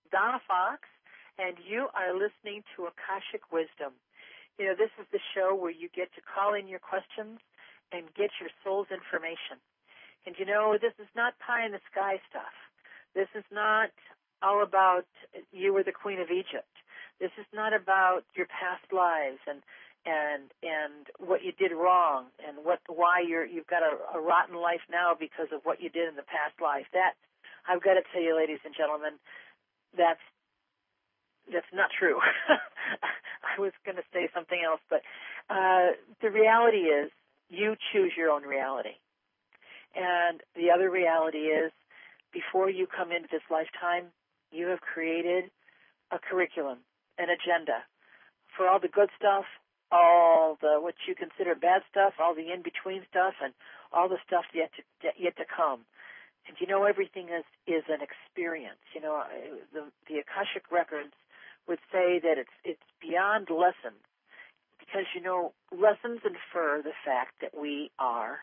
Donna Fox, and you are listening to Akashic Wisdom. You know, this is the show where you get to call in your questions and get your soul's information. And you know, this is not pie-in-the-sky stuff. This is not all about you were the Queen of Egypt. This is not about your past lives and what you did wrong and why you've got a rotten life now because of what you did in the past life. That, I've got to tell you, ladies and gentlemen, that's not true. I was going to say something else, but the reality is you choose your own reality. And the other reality is, before you come into this lifetime, you have created a curriculum, an agenda for all the good stuff, all the what you consider bad stuff, all the in-between stuff, and all the stuff yet to come. And you know, everything is an experience. You know, the Akashic Records would say that it's beyond lessons, because, you know, lessons infer the fact that we are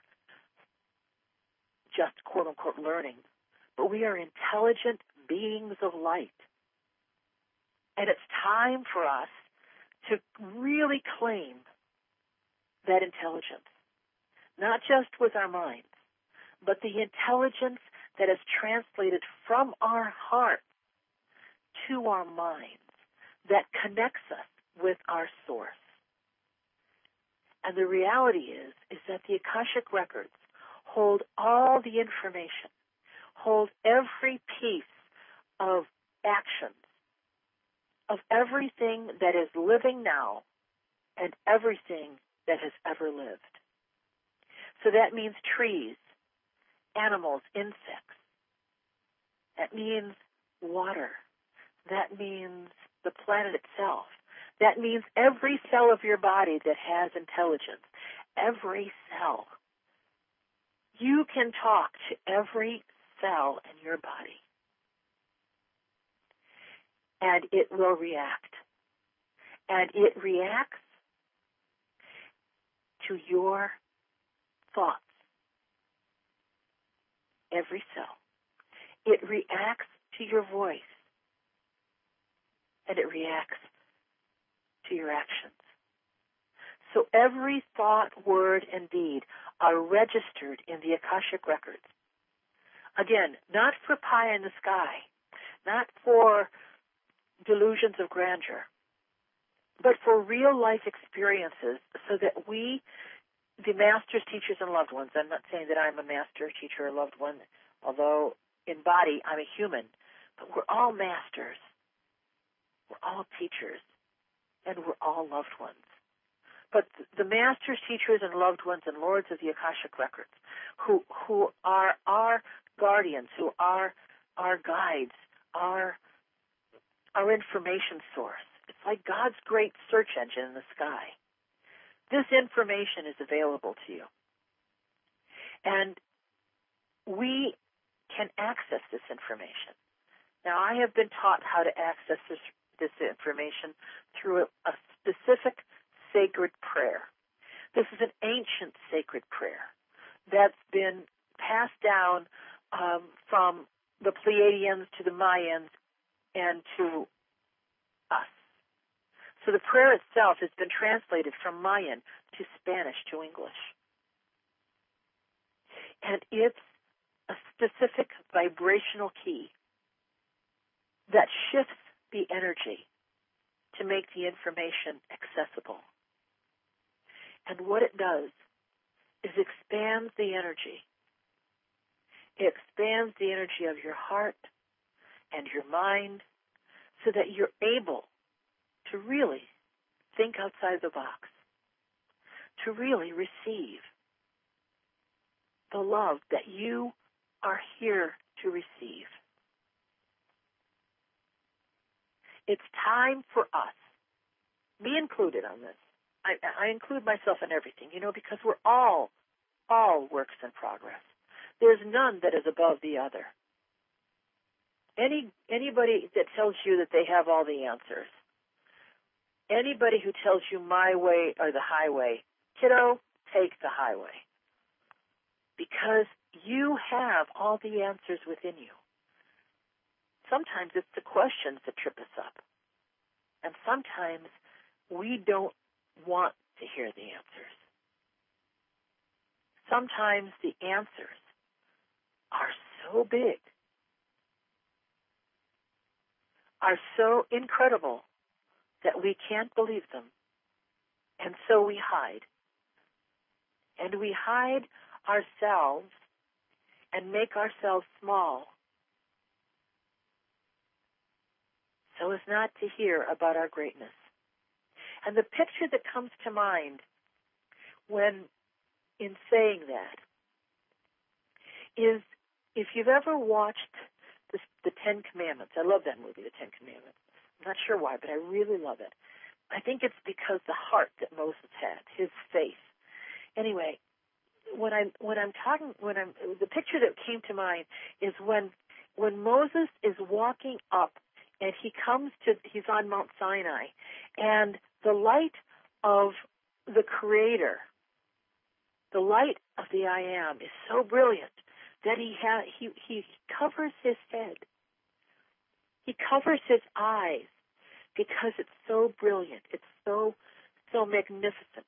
just quote-unquote learning, but we are intelligent beings of light. And it's time for us to really claim that intelligence, not just with our minds, but the intelligence that is translated from our heart to our minds, that connects us with our source. And the reality is that the Akashic Records hold all the information, hold every piece of actions, of everything that is living now and everything that has ever lived. So that means trees, animals, insects. That means water. That means the planet itself. That means every cell of your body that has intelligence. Every cell. You can talk to every cell in your body, and it will react. And it reacts to your thoughts. Every cell. It reacts to your voice, and it reacts to your actions. So every thought, word, and deed are registered in the Akashic Records. Again, not for pie in the sky, not for delusions of grandeur, but for real life experiences, so that we, the masters, teachers, and loved ones — I'm not saying that I'm a master, teacher, or loved one, although in body I'm a human, but we're all masters, we're all teachers, and we're all loved ones. But the masters, teachers, and loved ones and lords of the Akashic Records, who are our guardians, who are our guides, our information source. It's like God's great search engine in the sky. This information is available to you. And we can access this information. Now, I have been taught how to access this information through a specific sacred prayer. This is an ancient sacred prayer that's been passed down from the Pleiadians to the Mayans and to us. So the prayer itself has been translated from Mayan to Spanish to English. And it's a specific vibrational key that shifts the energy to make the information accessible. And what it does is expands the energy. It expands the energy of your heart and your mind so that you're able to really think outside the box, to really receive the love that you are here to receive. It's time for us, me included on this. I include myself in everything, because we're all works in progress. There's none that is above the other. Anybody that tells you that they have all the answers, anybody who tells you my way or the highway, kiddo, take the highway. Because you have all the answers within you. sometimes it's the questions that trip us up. And sometimes we don't want to hear the answers. Sometimes the answers are so big, are so incredible that we can't believe them. And so we hide. And we hide ourselves and make ourselves small so as not to hear about our greatness. And the picture that comes to mind when in saying that is if you've ever watched the Ten Commandments. I love that movie, The Ten Commandments. I'm not sure why, but I really love it. I think it's because the heart that Moses had, his faith. Anyway, the picture that came to mind is when Moses is walking up and he's on Mount Sinai, and the light of the Creator, the light of the I Am, is so brilliant that he covers his head. He covers his eyes because it's so brilliant. It's so magnificent.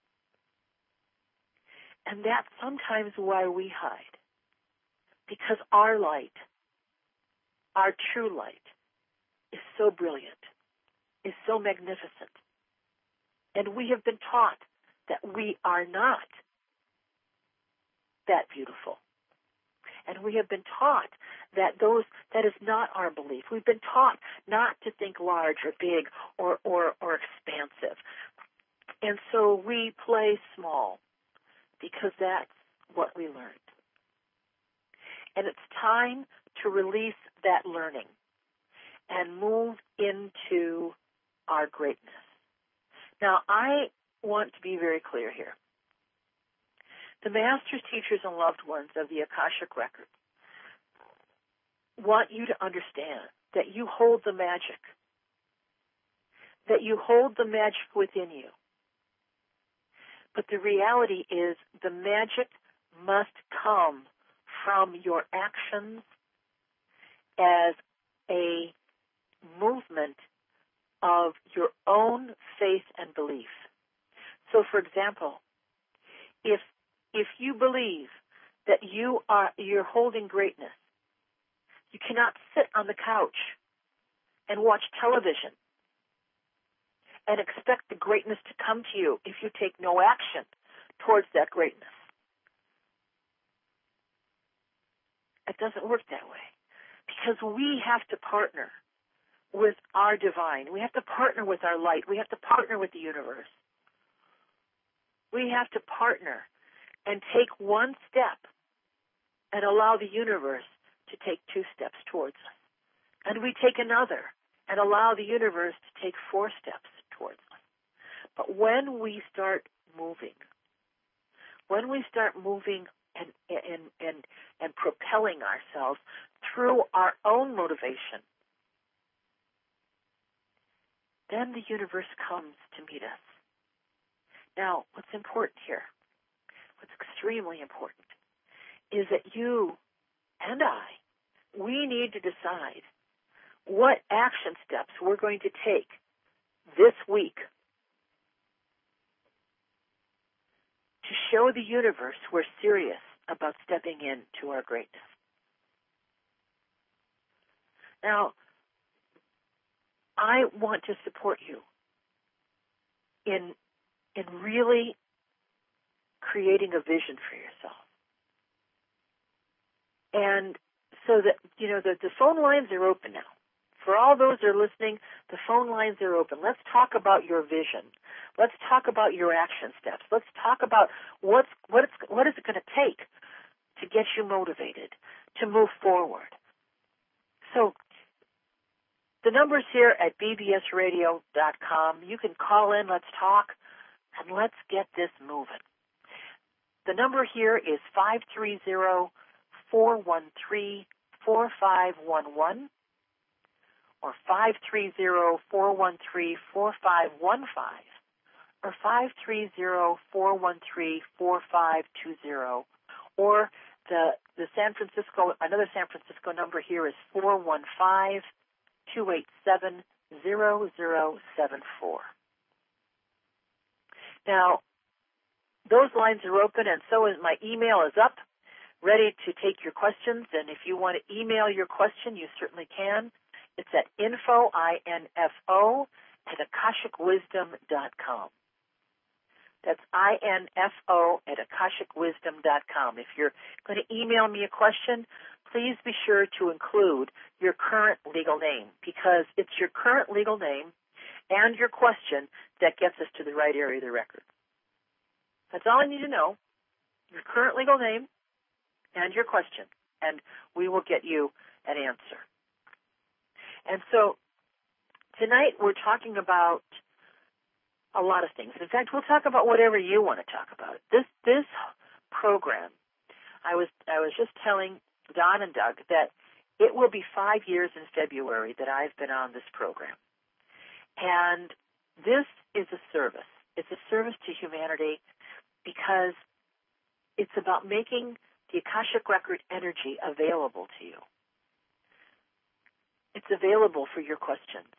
And that's sometimes why we hide. Because our light, our true light, is so brilliant, is so magnificent. And we have been taught that we are not that beautiful. And we have been taught that is not our belief. We've been taught not to think large or big or expansive. And so we play small because that's what we learned. And it's time to release that learning and move into our greatness. Now, I want to be very clear here. The masters, teachers, and loved ones of the Akashic Records want you to understand that you hold the magic, that you hold the magic within you. But the reality is the magic must come from your actions as a movement of your own faith and belief. So, for example, if you believe that you're holding greatness, you cannot sit on the couch and watch television and expect the greatness to come to you if you take no action towards that greatness. It doesn't work that way because we have to partner with our divine. We have to partner with our light. We have to partner with the universe. We have to partner and take one step and allow the universe to take 2 steps towards us. And we take another and allow the universe to take 4 steps towards us. But when we start moving and propelling ourselves through our own motivation, then the universe comes to meet us. Now, what's important here, what's extremely important, is that you and we need to decide what action steps we're going to take this week to show the universe we're serious about stepping into our greatness. Now, I want to support you in really creating a vision for yourself. And so that, the phone lines are open now. For all those that are listening, the phone lines are open. Let's talk about your vision. Let's talk about your action steps. Let's talk about what is it going to take to get you motivated, to move forward. So the number's here at bbsradio.com. You can call in, let's talk, and let's get this moving. The number here is 530-413-4511 or 530-413-4515 or 530-413-4520 or The San Francisco, another San Francisco number here is 415-287-0074. Now, those lines are open, and so is my email is up, ready to take your questions. And if you want to email your question, you certainly can. It's at info, I-N-F-O, at akashicwisdom.com. That's INFO at akashicwisdom.com. If you're going to email me a question, please be sure to include your current legal name, because it's your current legal name and your question that gets us to the right area of the record. That's all I need to know, your current legal name and your question, and we will get you an answer. And so tonight we're talking about a lot of things. In fact, we'll talk about whatever you want to talk about. This program, I was just telling Don and Doug that it will be 5 years in February that I've been on this program. And this is a service. It's a service to humanity because it's about making the Akashic Record energy available to you. It's available for your questions.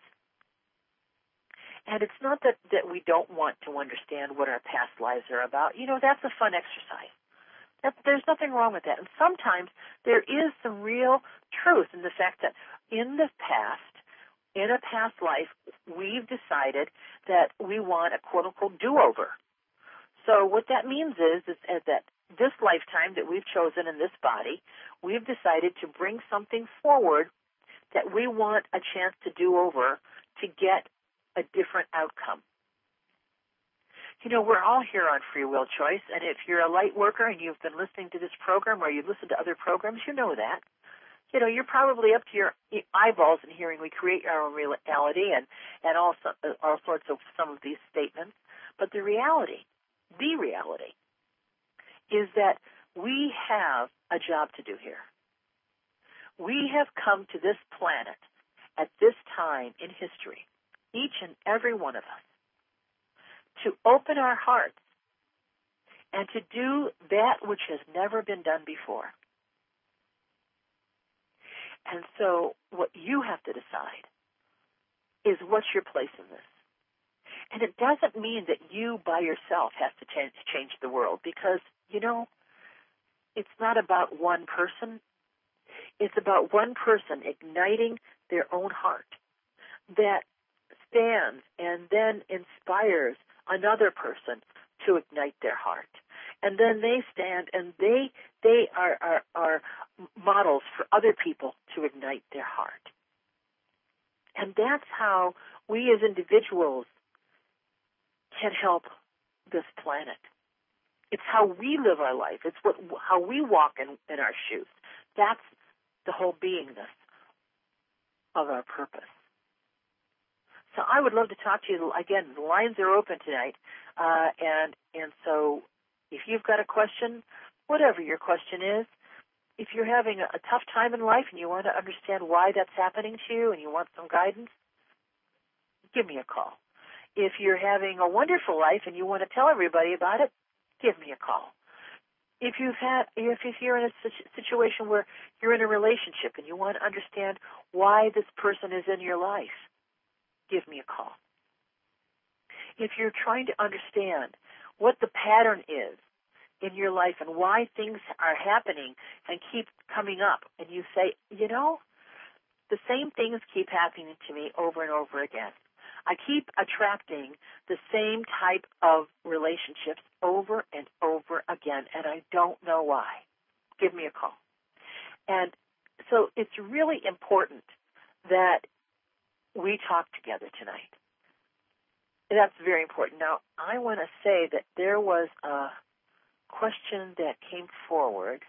And it's not that we don't want to understand what our past lives are about. You know, that's a fun exercise. There's nothing wrong with that. And sometimes there is some real truth in the fact that in the past, in a past life, we've decided that we want a quote-unquote do-over. So what that means is that this lifetime that we've chosen in this body, we've decided to bring something forward that we want a chance to do over to get a different outcome. You know, we're all here on free will choice, and if you're a light worker and you've been listening to this program or you've listened to other programs, you know that. You know, you're probably up to your eyeballs in hearing we create our own reality and all sorts of some of these statements. But the reality is that we have a job to do here. We have come to this planet at this time in history, each and every one of us, to open our hearts and to do that which has never been done before. And so what you have to decide is what's your place in this. And it doesn't mean that you by yourself have to change the world, because, you know, it's not about one person. It's about one person igniting their own heart that stands and then inspires another person to ignite their heart. And then they stand and they are models for other people to ignite their heart. And that's how we as individuals can help this planet. It's how we live our life. It's how we walk in our shoes. That's the whole beingness of our purpose. So I would love to talk to you. Again, the lines are open tonight. And so if you've got a question, whatever your question is, if you're having a tough time in life and you want to understand why that's happening to you and you want some guidance, give me a call. If you're having a wonderful life and you want to tell everybody about it, give me a call. If you're in a situation where you're in a relationship and you want to understand why this person is in your life, give me a call. If you're trying to understand what the pattern is in your life and why things are happening and keep coming up, and you say, you know, the same things keep happening to me over and over again. I keep attracting the same type of relationships over and over again, and I don't know why. Give me a call. And so it's really important that we talk together tonight. That's very important. Now, I want to say that there was a question that came forward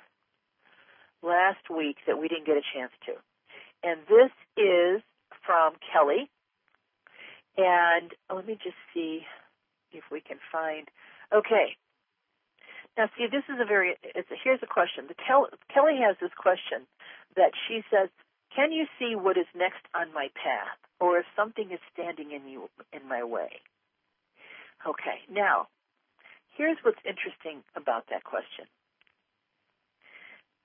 last week that we didn't get a chance to. And this is from Kelly. And let me just see if we can find. Okay. Now, see, this is here's a question. Kelly has this question that she says, can you see what is next on my path, or if something is standing in my way? Okay. Now, here's what's interesting about that question.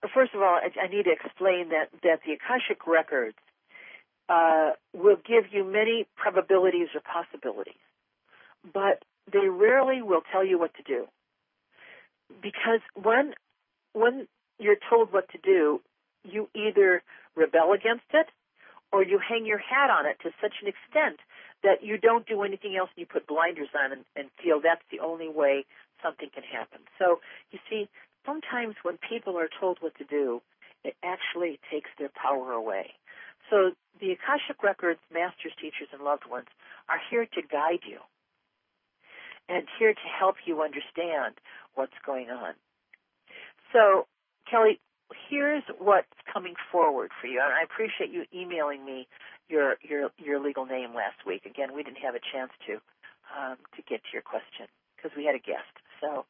first of all, I need to explain that the Akashic records will give you many probabilities or possibilities, but they rarely will tell you what to do. Because when you're told what to do, you either rebel against it or you hang your hat on it to such an extent that you don't do anything else and you put blinders on and feel that's the only way something can happen. So, you see, sometimes when people are told what to do, it actually takes their power away. So the Akashic Records, masters, teachers, and loved ones are here to guide you and here to help you understand what's going on. So, Kelly, here's what's coming forward for you. And I appreciate you emailing me your legal name last week. Again, we didn't have a chance to get to your question because we had a guest. So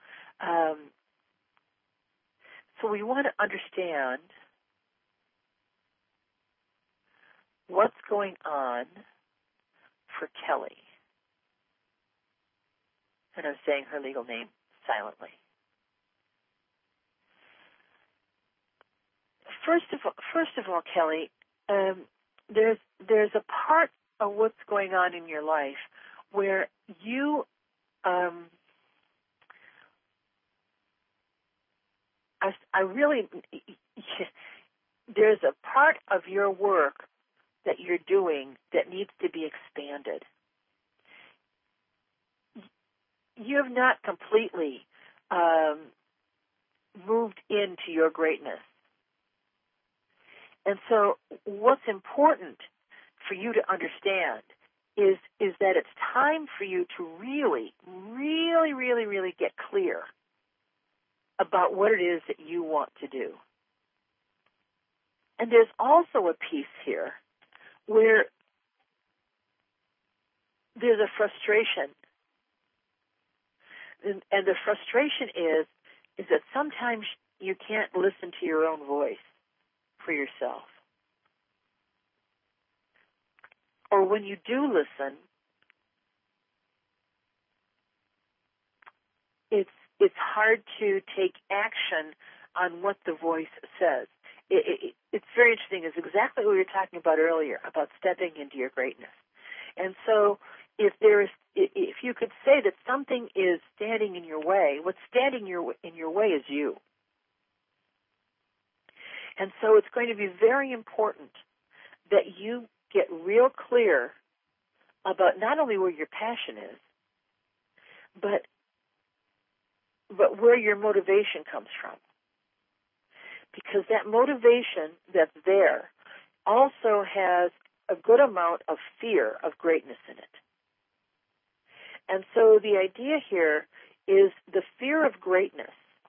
we want to understand what's going on for Kelly. And I'm saying her legal name silently. First of all, Kelly, there's a part of what's going on in your life where you there's a part of your work that you're doing that needs to be expanded. You have not completely moved into your greatness. And so what's important for you to understand is that it's time for you to really, really, really, really get clear about what it is that you want to do. And there's also a piece here where there's a frustration. And the frustration is that sometimes you can't listen to your own voice for yourself. Or when you do listen, it's hard to take action on what the voice says. It's very interesting. It's exactly what we were talking about earlier, about stepping into your greatness. And so if you could say that something is standing in your way, what's standing in your way is you. And so it's going to be very important that you get real clear about not only where your passion is, but where your motivation comes from. Because that motivation that's there also has a good amount of fear of greatness in it. And so the idea here is the fear of greatness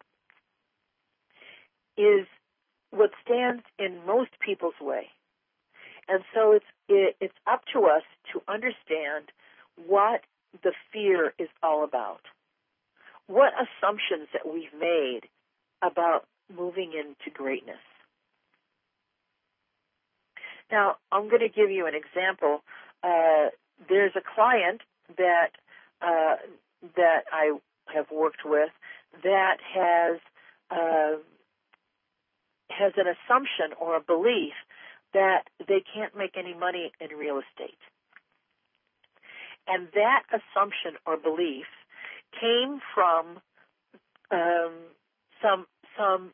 is what stands in most people's way. And so it's up to us to understand what the fear is all about. What assumptions that we've made about moving into greatness. Now, I'm going to give you an example. There's a client that I have worked with that has an assumption or a belief that they can't make any money in real estate. And that assumption or belief came from some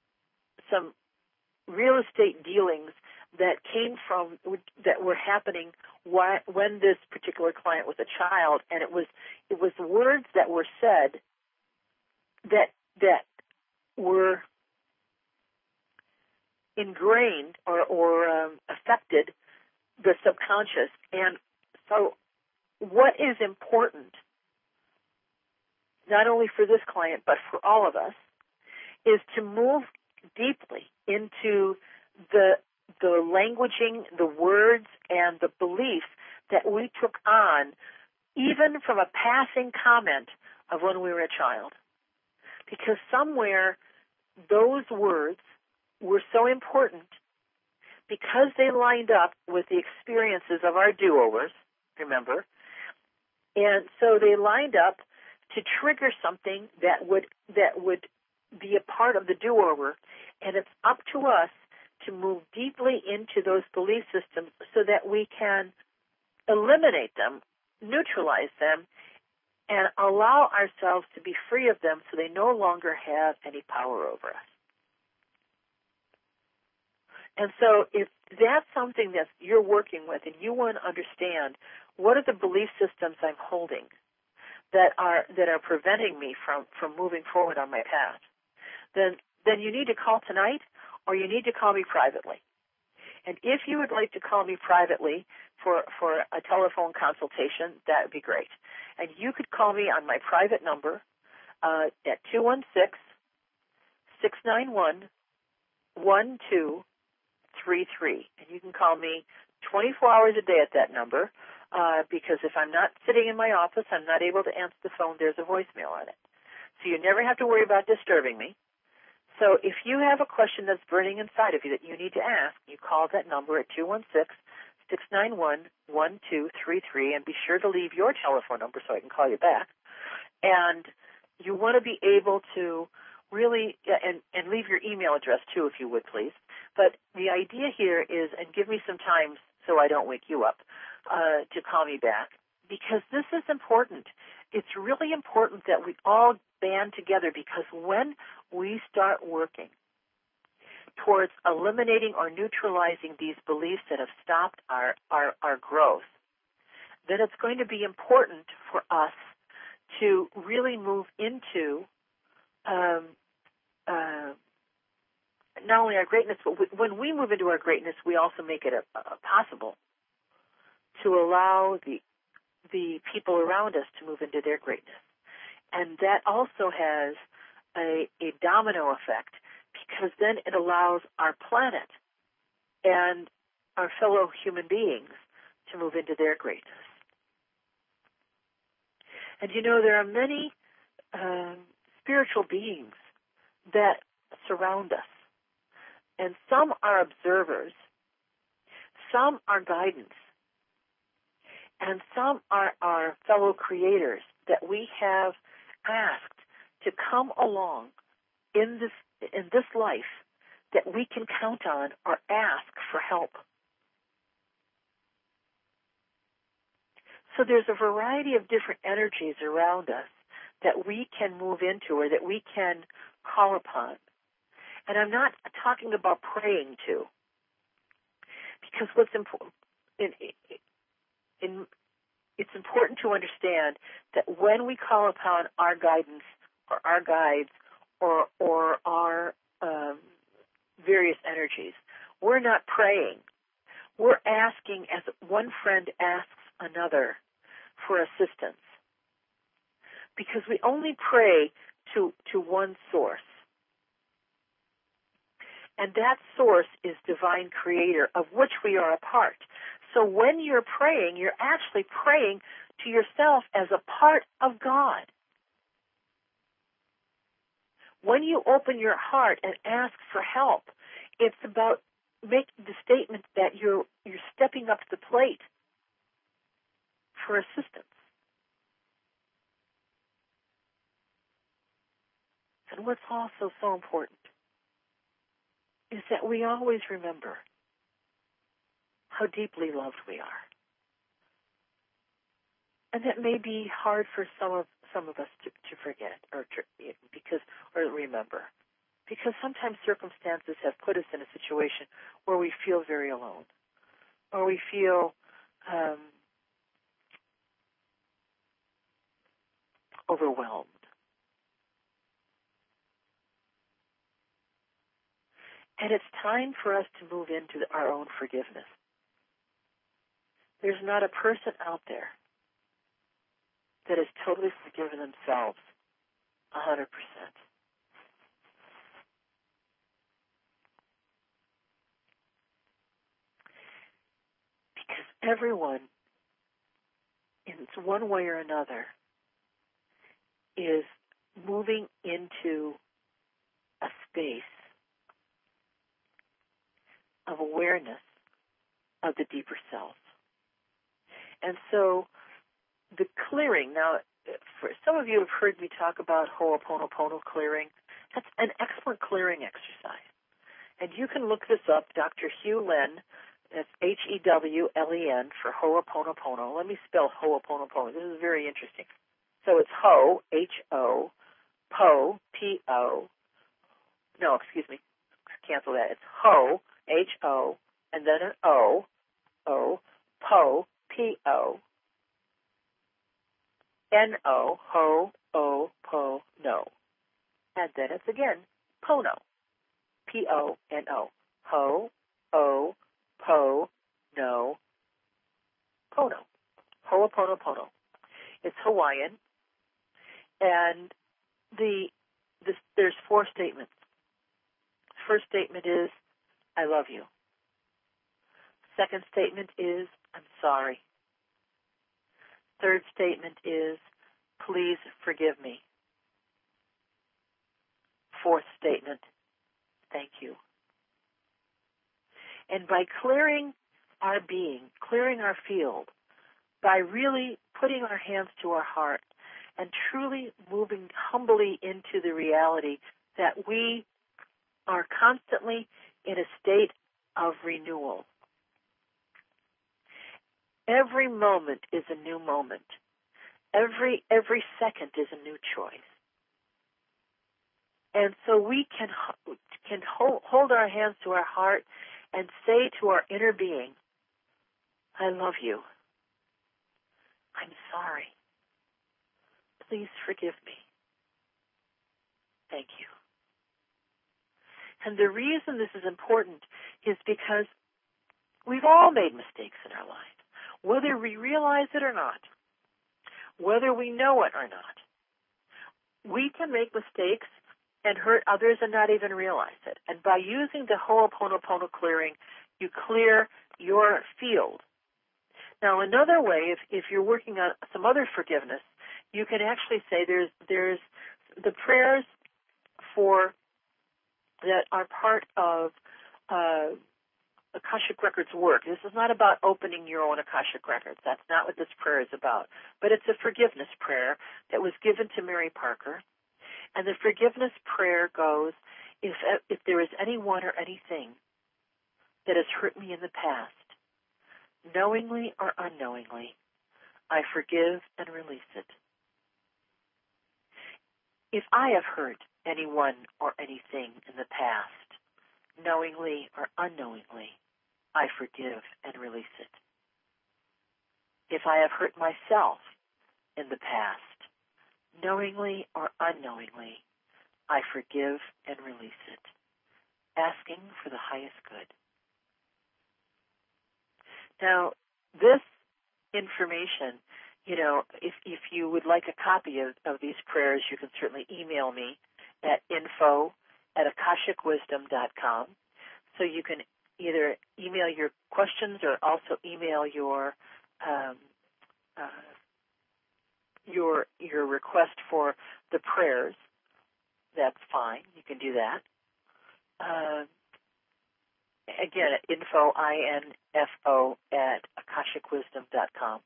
real estate dealings that were happening when this particular client was a child, and it was words that were said that were ingrained or affected the subconscious. And so what is important, not only for this client but for all of us, is to move deeply into the languaging, the words, and the beliefs that we took on even from a passing comment of when we were a child. Because somewhere those words were so important because they lined up with the experiences of our do-overs, remember, and so they lined up to trigger something that would be a part of the do-over, And it's up to us to move deeply into those belief systems so that we can eliminate them, neutralize them, and allow ourselves to be free of them so they no longer have any power over us. And so if that's something that you're working with and you want to understand what are the belief systems I'm holding that are preventing me from moving forward on my path, then you need to call tonight or you need to call me privately. And if you would like to call me privately for a telephone consultation, that would be great. And you could call me on my private number at 216-691-1233. And you can call me 24 hours a day at that number because if I'm not sitting in my office, I'm not able to answer the phone. There's a voicemail on it. So you never have to worry about disturbing me. So if you have a question that's burning inside of you that you need to ask, you call that number at 216-691-1233 and be sure to leave your telephone number so I can call you back. And you want to be able to really, and leave your email address too if you would please. But the idea here is, and give me some time so I don't wake you up, to call me back, because this is important. It's really important that we all band together, because when we start working towards eliminating or neutralizing these beliefs that have stopped our growth, then it's going to be important for us to really move into not only our greatness, but when we move into our greatness, we also make it possible to allow the people around us to move into their greatness. And that also has a domino effect, because then it allows our planet and our fellow human beings to move into their greatness. And there are many spiritual beings that surround us. And some are observers, some are guidance, and some are our fellow creators that we have asked to come along in this life that we can count on or ask for help. So there's a variety of different energies around us that we can move into or that we can call upon. And I'm not talking about praying to, because what's important, it's important to understand that when we call upon our guidance or our guides or our various energies, we're not praying. We're asking, as one friend asks another, for assistance. Because we only pray to one source. And that source is divine creator, of which we are a part. So when you're praying, you're actually praying to yourself as a part of God. When you open your heart and ask for help, it's about making the statement that you're stepping up to the plate for assistance. And what's also so important is that we always remember how deeply loved we are. And that may be hard for some of us to forget or remember. Because sometimes circumstances have put us in a situation where we feel very alone, or we feel overwhelmed. And it's time for us to move into our own forgiveness. There's not a person out there that has totally forgiven themselves 100%. Because everyone, in one way or another, is moving into a space of awareness of the deeper self. And so the clearing, now, for some of you have heard me talk about Ho'oponopono clearing. That's an excellent clearing exercise. And you can look this up, Dr. Hugh Len. That's Hewlen for Ho'oponopono. Let me spell Ho'oponopono. This is very interesting. So it's Ho, H-O, Po, P-O. No, excuse me. Cancel that. It's Ho, H-O, and then an O, O, Po, P-O, N-O, Ho, O, Po, No. And then it's again Pono, P-O-N-O. Ho, O, Po, No, Pono. Ho'oponopono. It's Hawaiian, and there's 4 statements. First statement is, I love you. Second statement is, I'm sorry. Third statement is, please forgive me. Fourth statement, thank you. And by clearing our being, clearing our field, by really putting our hands to our heart and truly moving humbly into the reality that we are constantly in a state of renewal. Every moment is a new moment. Every second is a new choice. And so we can hold our hands to our heart and say to our inner being, I love you. I'm sorry. Please forgive me. Thank you. And the reason this is important is because we've all made mistakes in our lives, whether we realize it or not, whether we know it or not. We can make mistakes and hurt others and not even realize it. And by using the Ho'oponopono clearing, you clear your field. Now, another way, if you're working on some other forgiveness, you can actually say there's the prayers for that are part of Akashic Records work. This is not about opening your own Akashic Records. That's not what this prayer is about. But it's a forgiveness prayer that was given to Mary Parker. And the forgiveness prayer goes, if there is anyone or anything that has hurt me in the past, knowingly or unknowingly, I forgive and release it. If I have hurt anyone or anything in the past, knowingly or unknowingly, I forgive and release it. If I have hurt myself in the past, knowingly or unknowingly, I forgive and release it, asking for the highest good. Now, this information, if you would like a copy of these prayers, you can certainly email me at info@akashicwisdom.com. So you can either email your questions or also email your request for the prayers. That's fine. You can do that. Again, at info@akashicwisdom.com.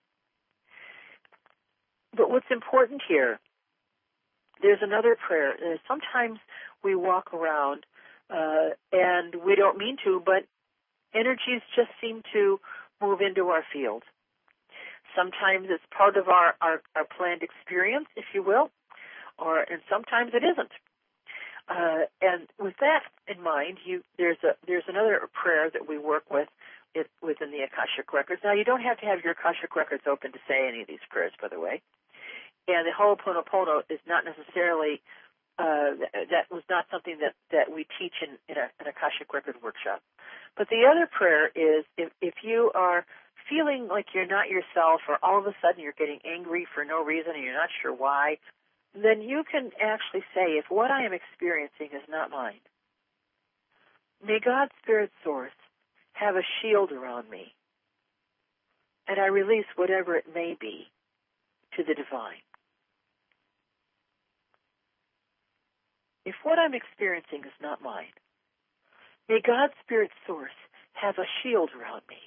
But what's important here, there's another prayer. Sometimes we walk around and we don't mean to, but energies just seem to move into our field. Sometimes it's part of our planned experience, if you will, and sometimes it isn't. And with that in mind, there's another prayer that we work with within the Akashic Records. Now, you don't have to have your Akashic Records open to say any of these prayers, by the way. And the Ho'oponopono is not necessarily that was not something that we teach in an Akashic Record workshop. But the other prayer is if you are feeling like you're not yourself, or all of a sudden you're getting angry for no reason and you're not sure why, then you can actually say, if what I am experiencing is not mine, may God's Spirit Source have a shield around me, and I release whatever it may be to the divine. If what I'm experiencing is not mine, may God's Spirit Source have a shield around me,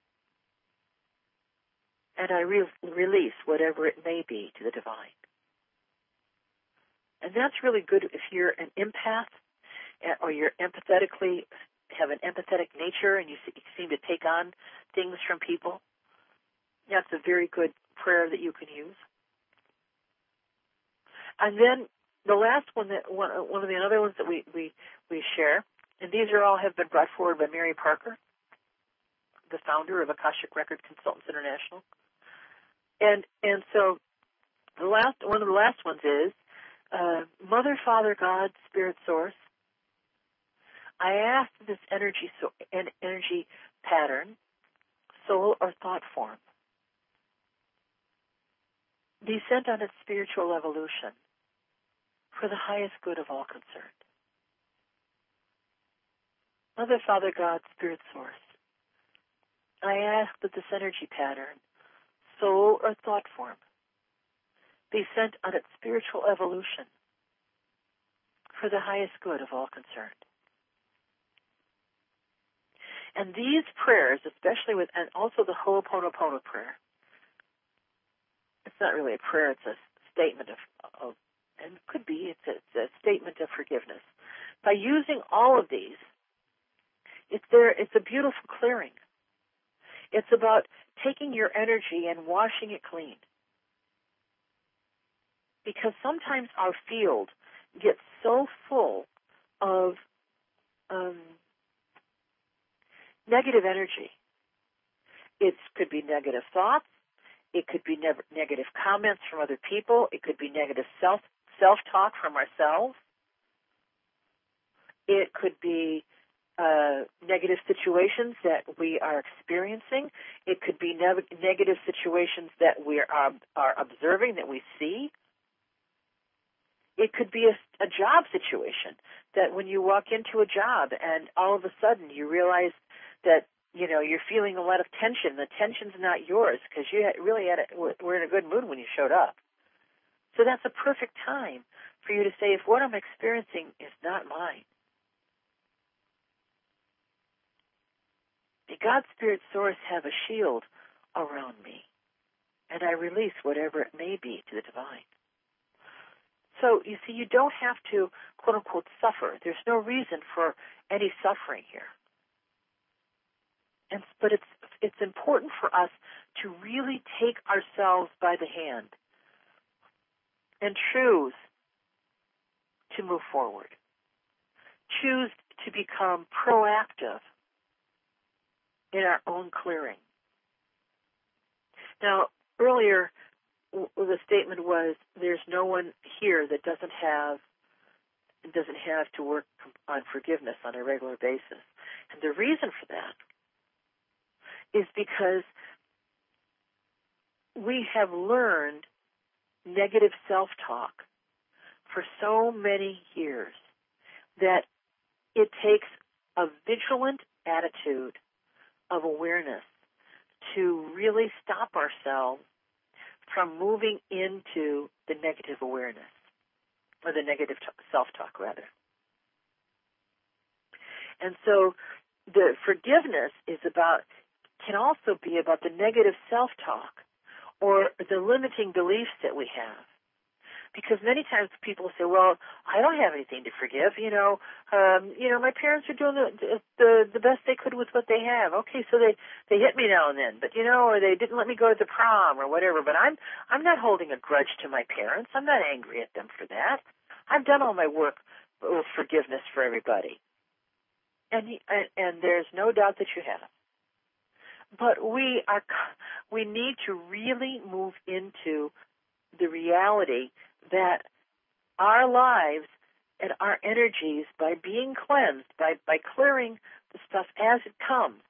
and I release whatever it may be to the divine. And that's really good if you're an empath, or you're empathetically, have an empathetic nature and you seem to take on things from people, that's a very good prayer that you can use. And then the last one, one of the other ones that we share, and these are all have been brought forward by Mary Parker, the founder of Akashic Record Consultants International. And so one of the last ones is, Mother, Father, God, Spirit Source, I ask this energy pattern, soul or thought form, be sent on its spiritual evolution for the highest good of all concerned. Mother, Father, God, Spirit Source, I ask that this energy pattern, soul or thought form, be sent on its spiritual evolution for the highest good of all concerned. And these prayers, especially and also the Ho'oponopono prayer, it's not really a prayer, it's a statement of and it could be, it's a statement of forgiveness. By using all of these, it's a beautiful clearing. It's about taking your energy and washing it clean. Because sometimes our field gets so full of negative energy. It could be negative thoughts. It could be negative comments from other people. It could be negative self-talk from ourselves. It could be negative situations that we are experiencing. It could be negative situations that we are observing, that we see. It could be a job situation, that when you walk into a job and all of a sudden you realize that, you're feeling a lot of tension. The tension's not yours because you really were in a good mood when you showed up. So that's a perfect time for you to say, if what I'm experiencing is not mine, may God, Spirit, Source have a shield around me, and I release whatever it may be to the divine. So, you see, you don't have to, quote-unquote, suffer. There's no reason for any suffering here. But it's important for us to really take ourselves by the hand and choose to move forward. Choose to become proactive in our own clearing. Now, earlier, the statement was, there's no one here that doesn't have to work on forgiveness on a regular basis. And the reason for that is because we have learned negative self-talk for so many years that it takes a vigilant attitude of awareness to really stop ourselves from moving into the negative awareness, or the negative self-talk, rather. And so the forgiveness can also be about the negative self-talk or the limiting beliefs that we have. Because many times people say, well, I don't have anything to forgive. My parents are doing the best they could with what they have. Okay, so they hit me now and then, but or they didn't let me go to the prom or whatever. But I'm not holding a grudge to my parents. I'm not angry at them for that. I've done all my work with forgiveness for everybody. And there's no doubt that you have. But we need to really move into the reality that our lives and our energies, by being cleansed, by clearing the stuff as it comes,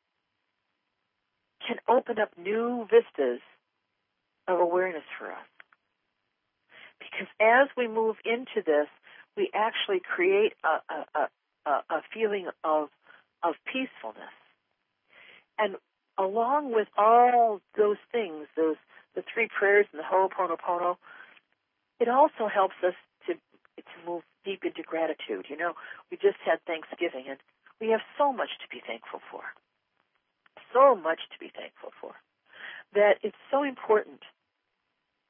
can open up new vistas of awareness for us. Because as we move into this, we actually create a feeling of peacefulness. And along with all those things, the three prayers and the Ho'oponopono, it also helps us to move deep into gratitude. We just had Thanksgiving, and we have so much to be thankful for. So much to be thankful for. That it's so important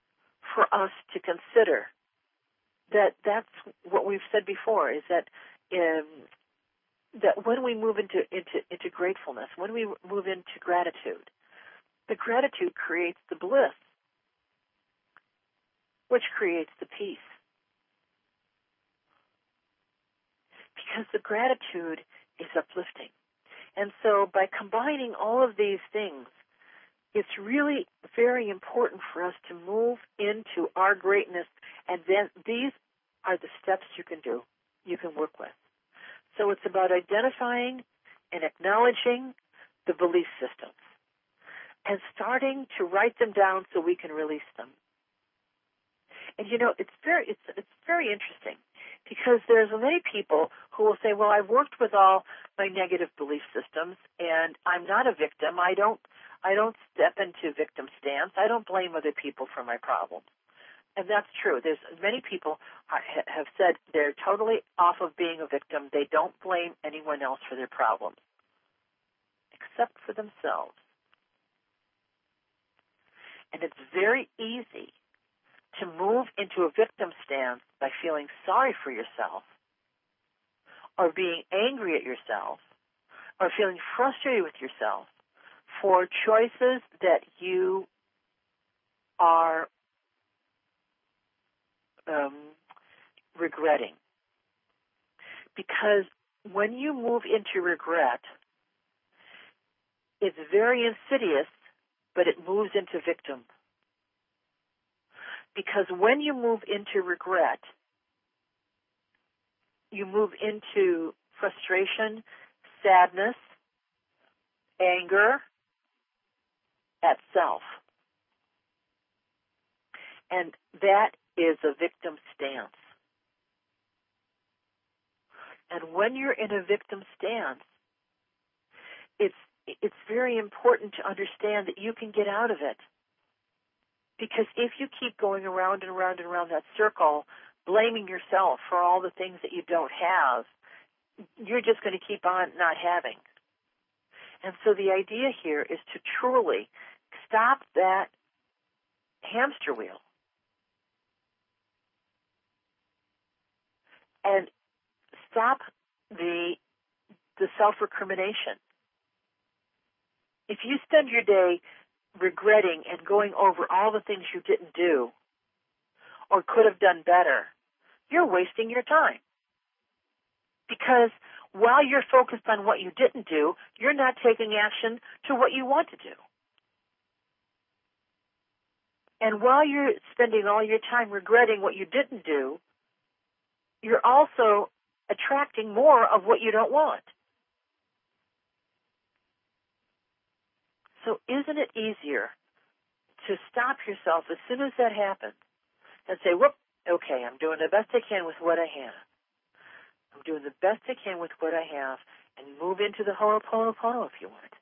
for us to consider that that's what we've said before, is that that when we move into gratefulness, when we move into gratitude, the gratitude creates the bliss, which creates the peace. Because the gratitude is uplifting. And so by combining all of these things, it's really very important for us to move into our greatness, and then these are the steps you can do, you can work with. So it's about identifying and acknowledging the belief systems and starting to write them down so we can release them. And it's very interesting, because there's many people who will say, well, I've worked with all my negative belief systems and I'm not a victim. I don't step into victim stance. I don't blame other people for my problems. And that's true. There's many people have said they're totally off of being a victim. They don't blame anyone else for their problems, except for themselves. And it's very easy to move into a victim stance by feeling sorry for yourself, or being angry at yourself, or feeling frustrated with yourself for choices that you are regretting. Because when you move into regret, it's very insidious, but it moves into victim. Because when you move into regret, you move into frustration, sadness, anger at self. And that is a victim stance. And when you're in a victim stance, it's very important to understand that you can get out of it. Because if you keep going around and around and around that circle, blaming yourself for all the things that you don't have, you're just going to keep on not having. And so the idea here is to truly stop that hamster wheel and stop the self-recrimination. If you spend your day regretting and going over all the things you didn't do or could have done better, you're wasting your time. Because while you're focused on what you didn't do, you're not taking action to what you want to do. And while you're spending all your time regretting what you didn't do, you're also attracting more of what you don't want. So isn't it easier to stop yourself as soon as that happens and say, whoop, okay, I'm doing the best I can with what I have. I'm doing the best I can with what I have, and move into the Ho'oponopono if you want.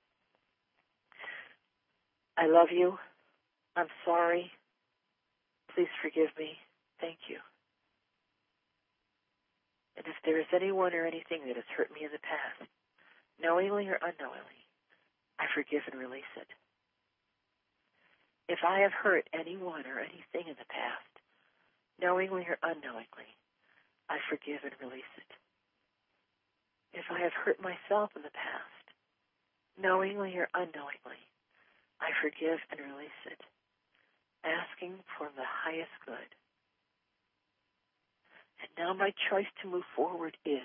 I love you. I'm sorry. Please forgive me. Thank you. And if there is anyone or anything that has hurt me in the past, knowingly or unknowingly, I forgive and release it. If I have hurt anyone or anything in the past, knowingly or unknowingly, I forgive and release it. If I have hurt myself in the past, knowingly or unknowingly, I forgive and release it, asking for the highest good. And now my choice to move forward is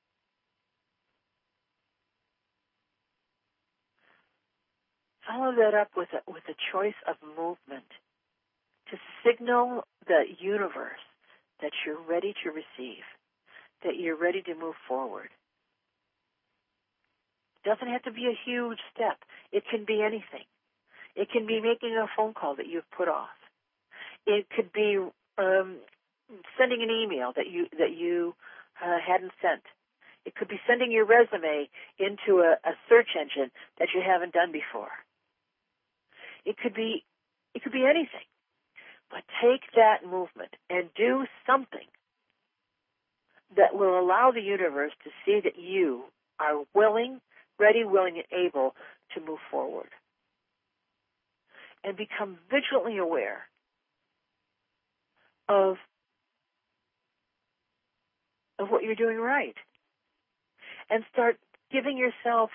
follow that up with a choice of movement to signal the universe that you're ready to receive, that you're ready to move forward. It doesn't have to be a huge step. It can be anything. It can be making a phone call that you've put off. It could be sending an email that you hadn't sent. It could be sending your resume into a search engine that you haven't done before. It could be anything. But take that movement and do something that will allow the universe to see that you are ready, willing, and able to move forward. And become vigilantly aware of of what you're doing right. And start giving yourself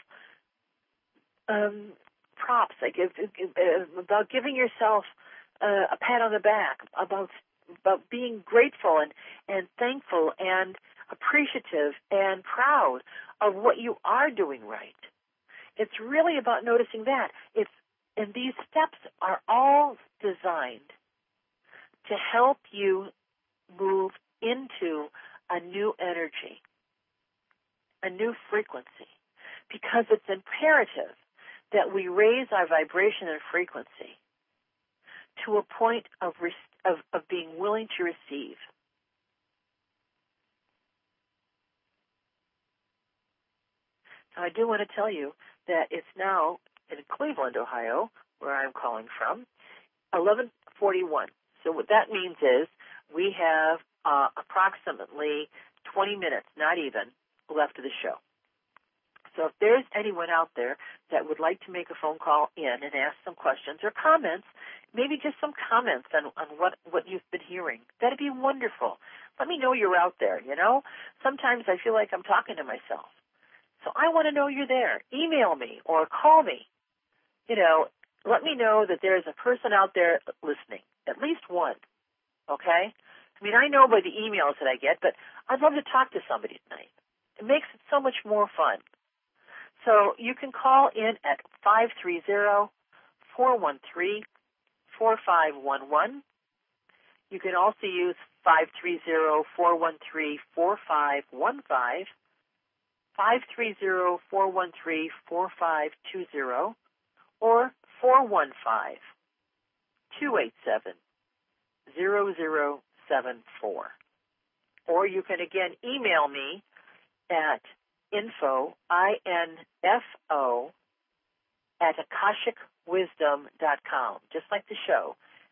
props, about giving yourself a pat on the back, about being grateful and thankful and appreciative and proud of what you are doing right. It's really about noticing that. And these steps are all designed to help you move into a new energy, a new frequency, because it's imperative that we raise our vibration and frequency to a point of being willing to receive. Now, I do want to tell you that it's now in Cleveland, Ohio, where I'm calling from, 11:41. So what that means is we have approximately 20 minutes, not even, left of the show. So if there's anyone out there that would like to make a phone call in and ask some questions or comments, maybe just some comments on what you've been hearing, that'd be wonderful. Let me know you're out there, Sometimes I feel like I'm talking to myself. So I want to know you're there. Email me or call me. Let me know that there's a person out there listening, at least one, okay? I mean, I know by the emails that I get, but I'd love to talk to somebody tonight. It makes it so much more fun. So you can call in at 530-413-4511. You can also use 530-413-4515, 530-413-4520, or 415-287-0074. Or you can again email me at info, I-N-F-O, at akashicwisdom.com, just like the show,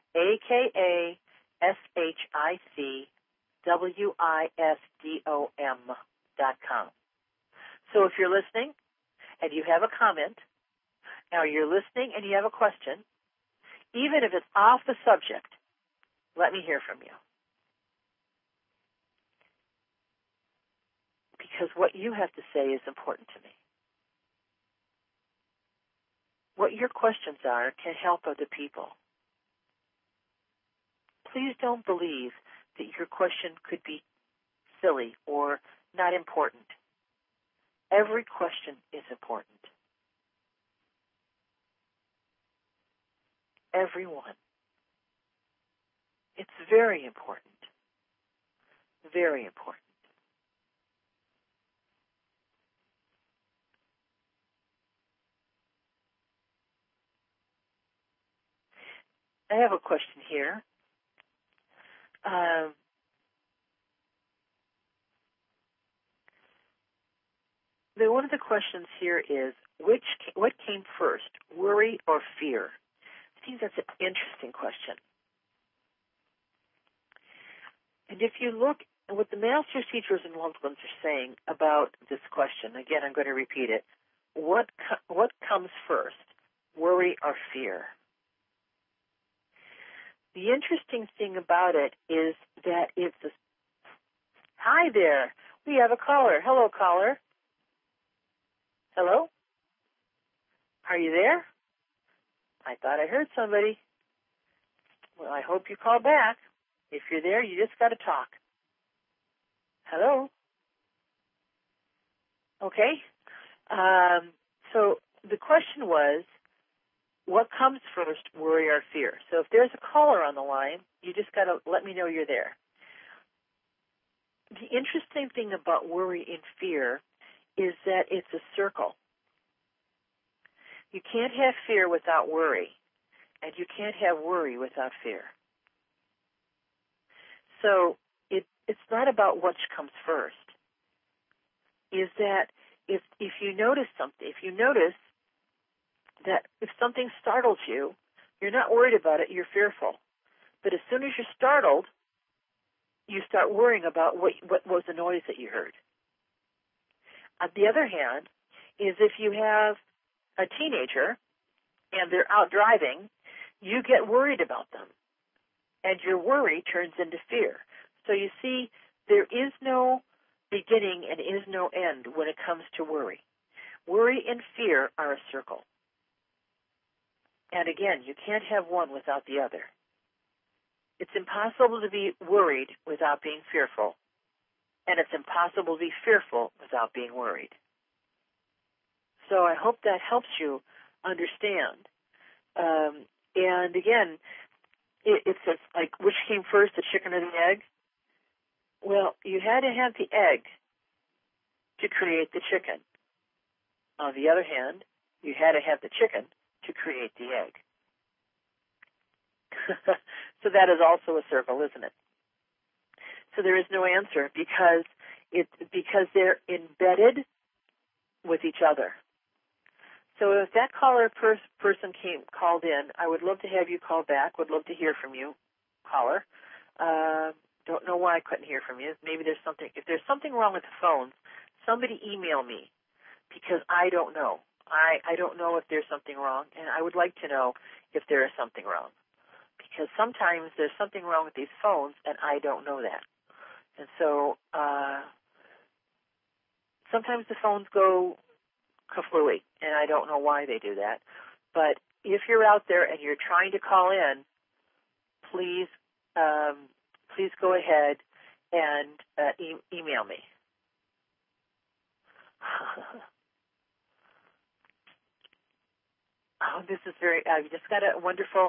AKASHICWISDOM.com. So if you're listening and you have a comment, or you're listening and you have a question, even if it's off the subject, let me hear from you. Because what you have to say is important to me. What your questions are can help other people. Please don't believe that your question could be silly or not important. Every question is important. Every one. It's very important. Very important. I have a question here. One of the questions here is, what came first, worry or fear? I think that's an interesting question. And if you look at what the Masters, Teachers, and Loved Ones are saying about this question, again, I'm going to repeat it. What comes first, worry or fear? The interesting thing about it is that it's a... Hi there. We have a caller. Hello, caller. Hello? Are you there? I thought I heard somebody. Well, I hope you call back. If you're there, you just got to talk. Hello? Okay. So the question was, what comes first, worry or fear? So if there's a caller on the line, you just got to let me know you're there. The interesting thing about worry and fear is that it's a circle. You can't have fear without worry, and you can't have worry without fear. So it's not about which comes first. Is that if you notice something, if you notice that if something startles you, you're not worried about it, you're fearful. But as soon as you're startled, you start worrying about what was the noise that you heard. On the other hand, is if you have a teenager and they're out driving, you get worried about them. And your worry turns into fear. So you see, there is no beginning and is no end when it comes to worry. Worry and fear are a circle. And again, you can't have one without the other. It's impossible to be worried without being fearful, and it's impossible to be fearful without being worried. So I hope that helps you understand. And again, it's like, which came first, the chicken or the egg? Well, you had to have the egg to create the chicken. On the other hand, you had to have the chicken to create the egg. So that is also a circle, isn't it? So there is no answer because they're embedded with each other. So if that person called in, I would love to have you call back. Would love to hear from you, caller. Don't know why I couldn't hear from you. Maybe there's something. If there's something wrong with the phones, somebody email me because I don't know. I don't know if there's something wrong, and I would like to know if there is something wrong. Because sometimes there's something wrong with these phones, and I don't know that. And so sometimes the phones go kaflooey, and I don't know why they do that. But if you're out there and you're trying to call in, please go ahead and email me. Oh, this is very. I just got a wonderful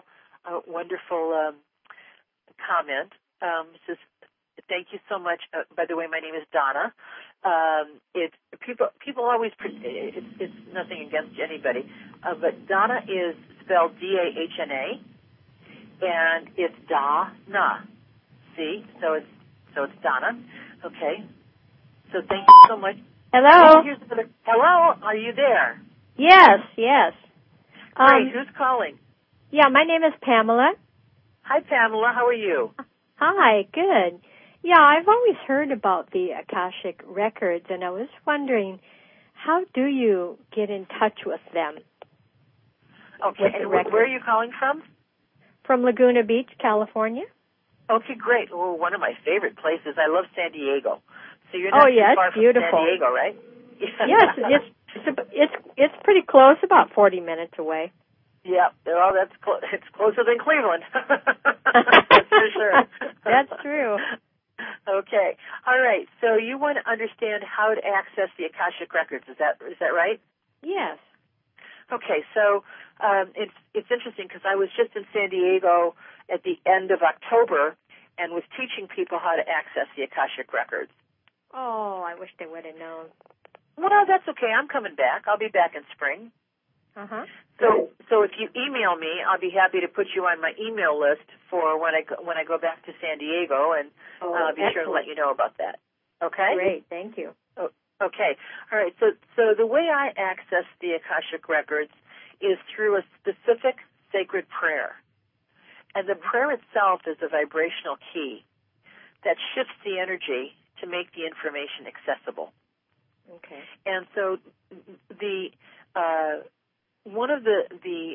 comment. It says, "Thank you so much." By the way, my name is Donna. It's people always. It's nothing against anybody, but Donna is spelled D-A-H-N-A, and it's Da-na. See, so it's Donna. Okay. So thank you so much. Hello. Hello. Are you there? Yes. Great. Who's calling? Yeah, my name is Pamela. Hi, Pamela. How are you? Hi, good. Yeah, I've always heard about the Akashic Records, and I was wondering, how do you get in touch with them? Okay, and where are you calling from? From Laguna Beach, California. Okay, great. Oh, one of my favorite places. I love San Diego. So you're not too far from beautiful. San Diego, right? Yes, it's pretty close, about 40 minutes away. Yeah, well, it's closer than Cleveland. That's for sure. That's true. Okay. All right. So you want to understand how to access the Akashic Records. Is that right? Yes. Okay. So it's interesting because I was just in San Diego at the end of October and was teaching people how to access the Akashic Records. Oh, I wish they would have known. Well, that's okay. I'm coming back. I'll be back in spring. Uh-huh. So if you email me, I'll be happy to put you on my email list for when I go back to San Diego, and I'll be sure to let you know about that. Okay? Great. Thank you. Oh, okay. All right. So the way I access the Akashic Records is through a specific sacred prayer. And the prayer itself is a vibrational key that shifts the energy to make the information accessible. Okay. And so the one of the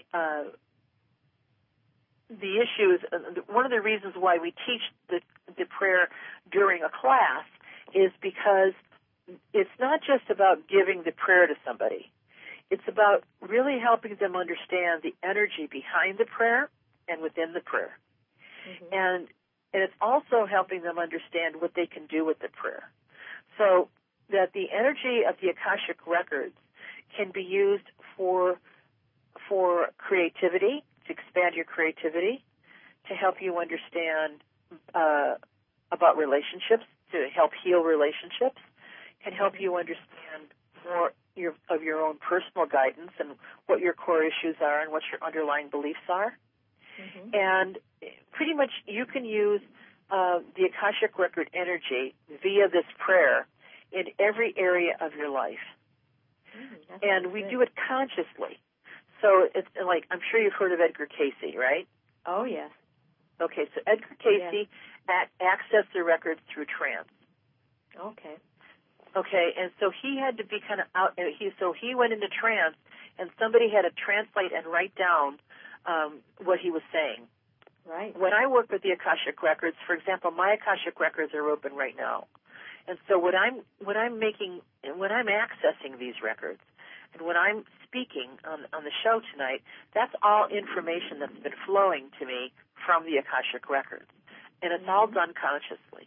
issues, one of the reasons why we teach the prayer during a class is because it's not just about giving the prayer to somebody. It's about really helping them understand the energy behind the prayer and within the prayer. Mm-hmm. And it's also helping them understand what they can do with the prayer. So that the energy of the Akashic Records can be used for creativity, to expand your creativity, to help you understand about relationships, to help heal relationships, can help you understand more of your own personal guidance and what your core issues are and what your underlying beliefs are. Mm-hmm. And pretty much you can use the Akashic Record energy via this prayer in every area of your life. And we do it consciously. So it's like, I'm sure you've heard of Edgar Cayce, right? Oh, yes. Okay, so Edgar Cayce accessed the records through trance. Okay. Okay, and so he had to be kind of out, so he went into trance, and somebody had to translate and write down what he was saying. Right. When I work with the Akashic Records, for example, my Akashic Records are open right now. And so when I'm accessing these records, and when I'm speaking on the show tonight, that's all information that's been flowing to me from the Akashic records, and it's all done consciously,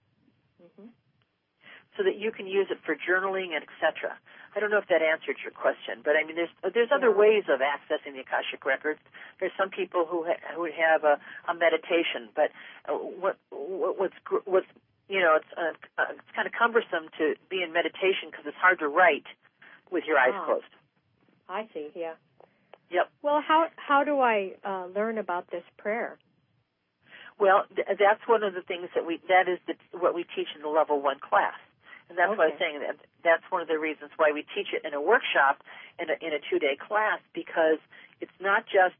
so that you can use it for journaling and etc. I don't know if that answered your question, but I mean, there's other ways of accessing the Akashic records. There's some people who have a meditation, but what's it's kind of cumbersome to be in meditation because it's hard to write with your eyes closed. I see. Yeah. Yep. Well, how do I learn about this prayer? Well, that's one of the things what we teach in the level 1 class. And that's why I was saying that's one of the reasons why we teach it in a workshop in a 2-day class, because it's not just,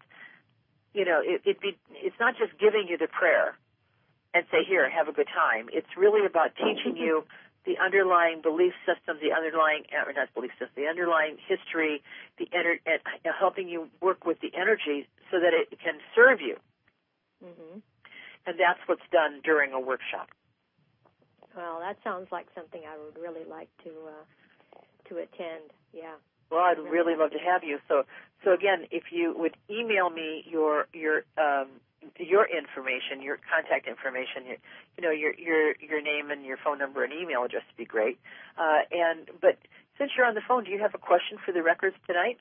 it's not just giving you the prayer and say, here, have a good time. It's really about teaching you the underlying belief system, the underlying history, and helping you work with the energy so that it can serve you. Mm-hmm. And that's what's done during a workshop. Well, that sounds like something I would really like to attend. Yeah. Well, I'd really love to have you. So again, if you would email me your information, your contact information, your name and your phone number and email address would be great. But since you're on the phone, do you have a question for the records tonight?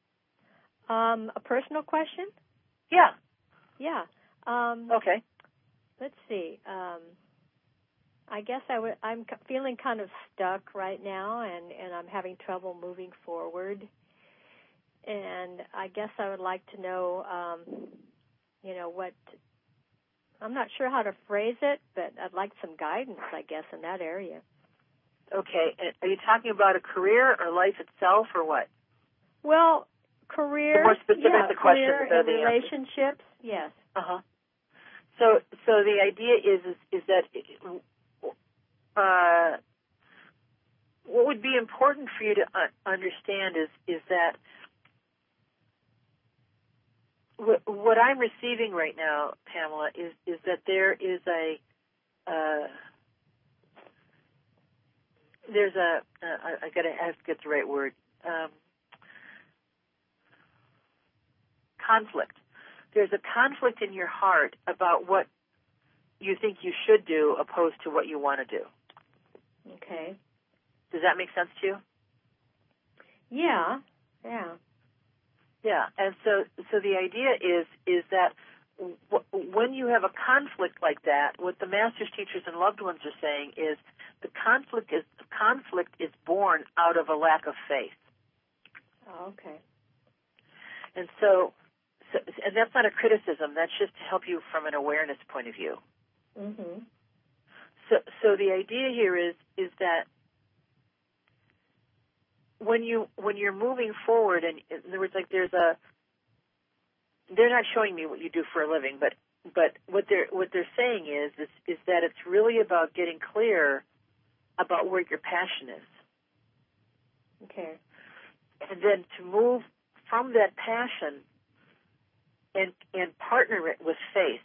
A personal question? Yeah. Yeah. Okay. Let's see. I guess I'm feeling kind of stuck right now, and I'm having trouble moving forward. And I guess I would like to know, what, I'm not sure how to phrase it, but I'd like some guidance, I guess, in that area. Okay. Are you talking about a career or life itself or what? Well, career. The more specific the question, career and relationships, yes. Uh-huh. So the idea is that what would be important for you to understand is that what I'm receiving right now, Pamela, is that there is I have to get the right word, conflict. There's a conflict in your heart about what you think you should do opposed to what you want to do. Okay. Does that make sense to you? Yeah. Yeah, and so the idea is that when you have a conflict like that, what the masters, teachers, and loved ones are saying is the conflict is born out of a lack of faith. Oh, okay. And so and that's not a criticism. That's just to help you from an awareness point of view. Mm-hmm. So the idea here is that when you're moving forward, and in other words, like they're not showing me what you do for a living, but what they're saying is that it's really about getting clear about where your passion is. Okay. And then to move from that passion and partner it with faith.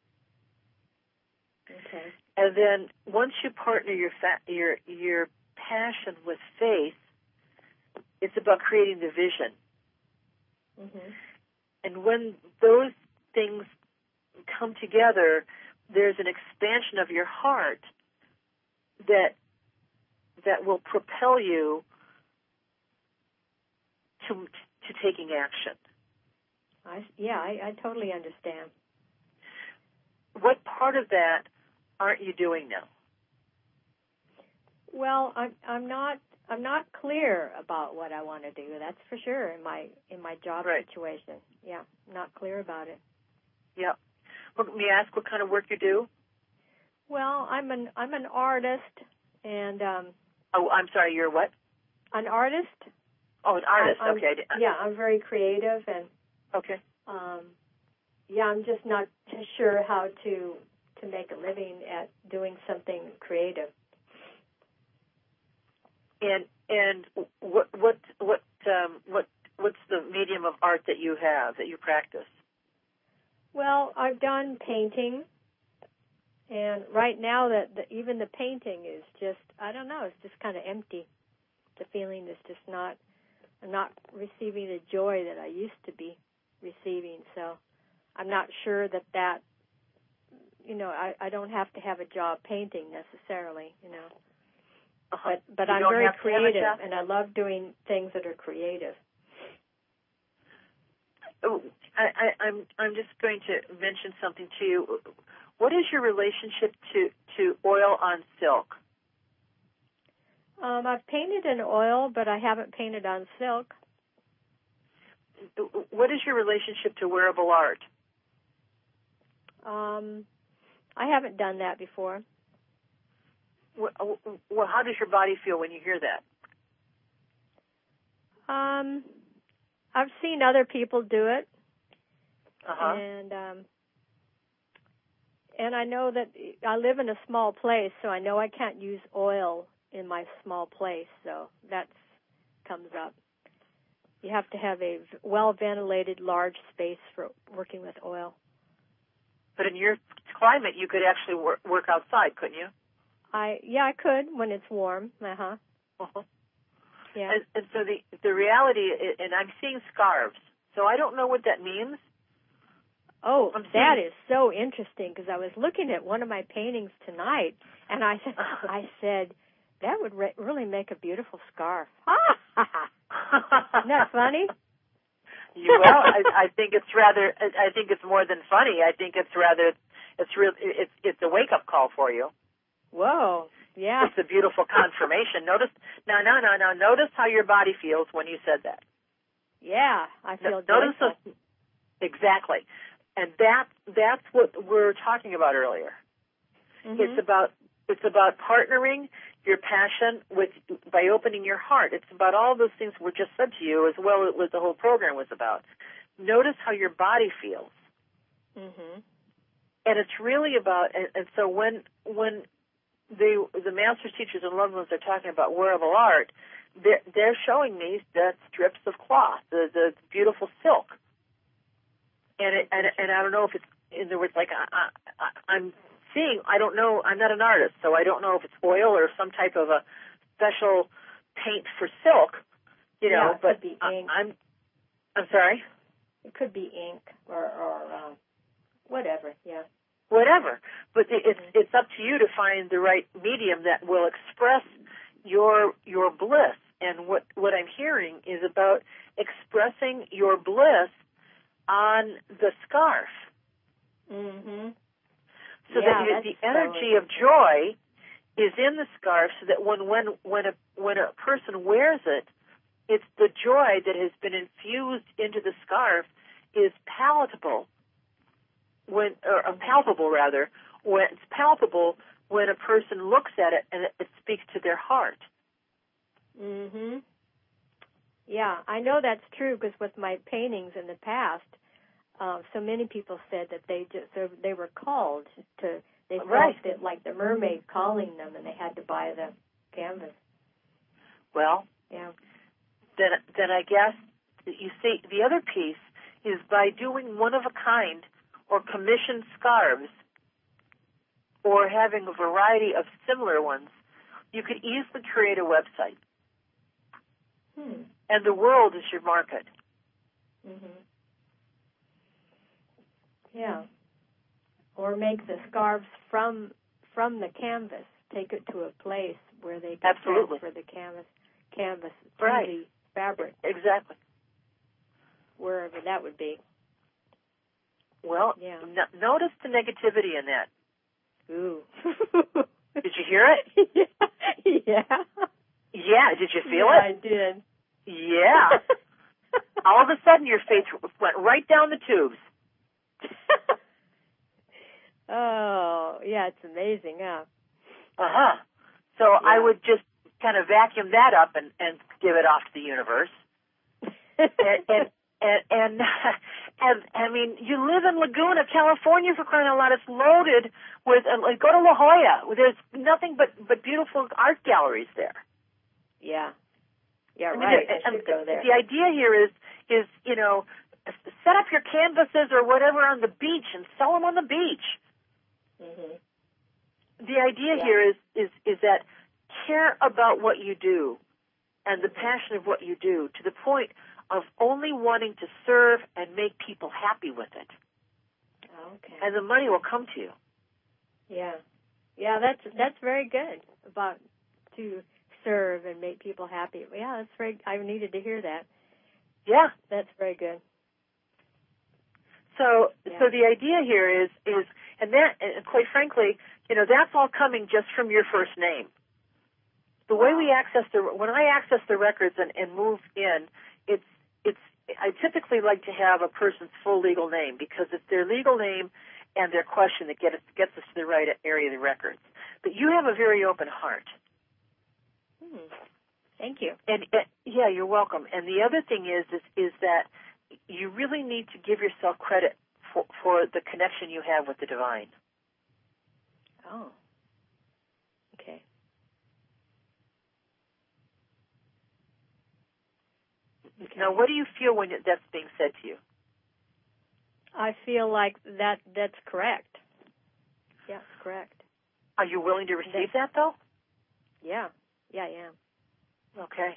Okay. And then once you partner your passion with faith, it's about creating the vision. Mm-hmm. And when those things come together, there's an expansion of your heart that will propel you to taking action. I totally understand. What part of that aren't you doing now? Well, I'm not clear about what I want to do. That's for sure in my job situation. Yeah, not clear about it. Yeah. Well, may I ask what kind of work you do? Well, I'm an artist, and I'm sorry. You're what? An artist. Oh, an artist. Okay. Yeah, I'm very creative, and okay. I'm just not sure how to make a living at doing something creative. And what's the medium of art that you have, that you practice? Well, I've done painting, And right now, even the painting is just, I don't know, it's just kind of empty. The feeling is just I'm not receiving the joy that I used to be receiving. So I'm not sure that I don't have to have a job painting necessarily, But I'm very creative, and I love doing things that are creative. Oh, I'm just going to mention something to you. What is your relationship to oil on silk? I've painted in oil, but I haven't painted on silk. What is your relationship to wearable art? I haven't done that before. Well, how does your body feel when you hear that? I've seen other people do it, uh-huh. and I know that I live in a small place, so I know I can't use oil in my small place, so that comes up. You have to have a well-ventilated, large space for working with oil. But in your climate, you could actually work outside, couldn't you? I could when it's warm. Uh-huh. Yeah. And so the reality, and I'm seeing scarves, so I don't know what that means. Oh, that is so interesting, because I was looking at one of my paintings tonight, and I said, that would really make a beautiful scarf. Isn't that funny? Well, I think it's rather. I think it's more than funny. I think it's rather. It's a wake up call for you. Whoa! Yeah. It's a beautiful confirmation. Notice now. Notice how your body feels when you said that. Yeah, I feel joyful. Exactly, and that's what we're talking about earlier. Mm-hmm. It's about partnering your passion by opening your heart. It's about all those things we just said to you, as well as what the whole program was about. Notice how your body feels. Mm-hmm. And it's really about, and so when the masters, teachers, and loved ones are talking about wearable art, they're showing me that strips of cloth, the beautiful silk. And I don't know if it's, in other words, like I'm seeing, I don't know, I'm not an artist, so I don't know if it's oil or some type of a special paint for silk, but it could be ink. I'm sorry? It could be ink or whatever, yeah. Whatever. But it's up to you to find the right medium that will express your bliss. And what I'm hearing is about expressing your bliss on the scarf. Mm-hmm. So that the energy of joy is in the scarf, so that when a person wears it, it's the joy that has been infused into the scarf is palatable. Palpable rather, when it's palpable when a person looks at it and it speaks to their heart. Mhm. Yeah, I know that's true, because with my paintings in the past, so many people said that they were called to. They felt it like the mermaid calling them, and they had to buy the canvas. Well, yeah. Then I guess you see the other piece is by doing one of a kind or commissioned scarves, or having a variety of similar ones, you could easily create a website. And the world is your market. Mm-hmm. Yeah. Or make the scarves from the canvas. Take it to a place where they can transfer the canvas to the fabric. Exactly. Wherever that would be. Well, yeah. Notice the negativity in that. Ooh. Did you hear it? Yeah. Yeah. Did you feel it? I did. Yeah. All of a sudden, your face went right down the tubes. Oh, yeah, it's amazing, huh? Uh-huh. So yeah. I would just kind of vacuum that up and give it off to the universe. And I mean, you live in Laguna, California, for crying out loud. It's loaded with, go to La Jolla. There's nothing but beautiful art galleries there. Yeah. Yeah, right. I should go there. The idea here is set up your canvases or whatever on the beach and sell them on the beach. Mm-hmm. the idea here is that care about what you do and the passion of what you do to the point of only wanting to serve and make people happy with it. Okay. And the money will come to you. Yeah. Yeah, that's very good about to serve and make people happy. Yeah, that's very. I needed to hear that. Yeah. That's very good. So the idea here is, and quite frankly, that's all coming just from your first name. The way we when I access the records and move in, I typically like to have a person's full legal name because it's their legal name and their question that gets us to the right area of the records. But you have a very open heart. Thank you. And yeah, you're welcome. And the other thing is that you really need to give yourself credit for the connection you have with the divine. Oh. Okay. Now, what do you feel when that's being said to you? I feel like that's correct. Yeah, it's correct. Are you willing to receive that, though? Yeah. Yeah, I am. Okay.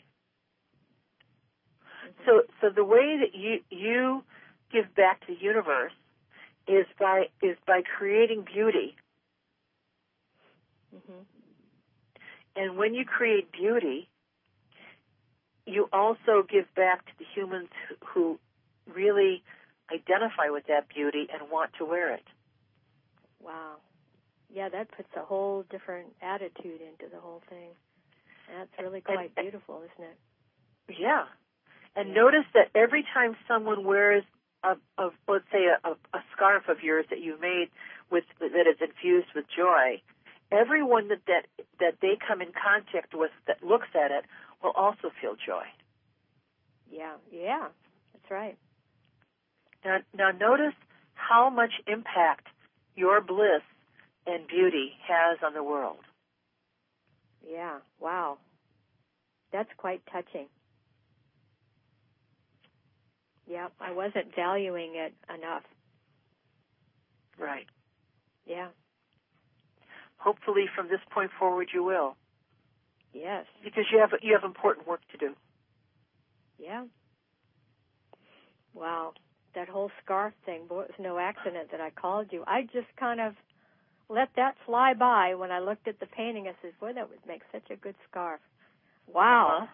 So the way that you give back to the universe is by creating beauty. Mm-hmm. And when you create beauty, you also give back to the humans who really identify with that beauty and want to wear it. Wow. Yeah, that puts a whole different attitude into the whole thing. That's really quite beautiful, isn't it? Yeah. And notice that every time someone wears let's say a scarf of yours that you've made that is infused with joy, everyone that they come in contact with that looks at it will also feel joy. Yeah, that's right. Now notice how much impact your bliss and beauty has on the world. Yeah, wow. That's quite touching. Yeah, I wasn't valuing it enough. Right. Yeah. Hopefully from this point forward you will. Yes. Because you have important work to do. Yeah. Wow. That whole scarf thing, boy, it was no accident that I called you. I just kind of let that fly by when I looked at the painting. I said, boy, that would make such a good scarf. Wow.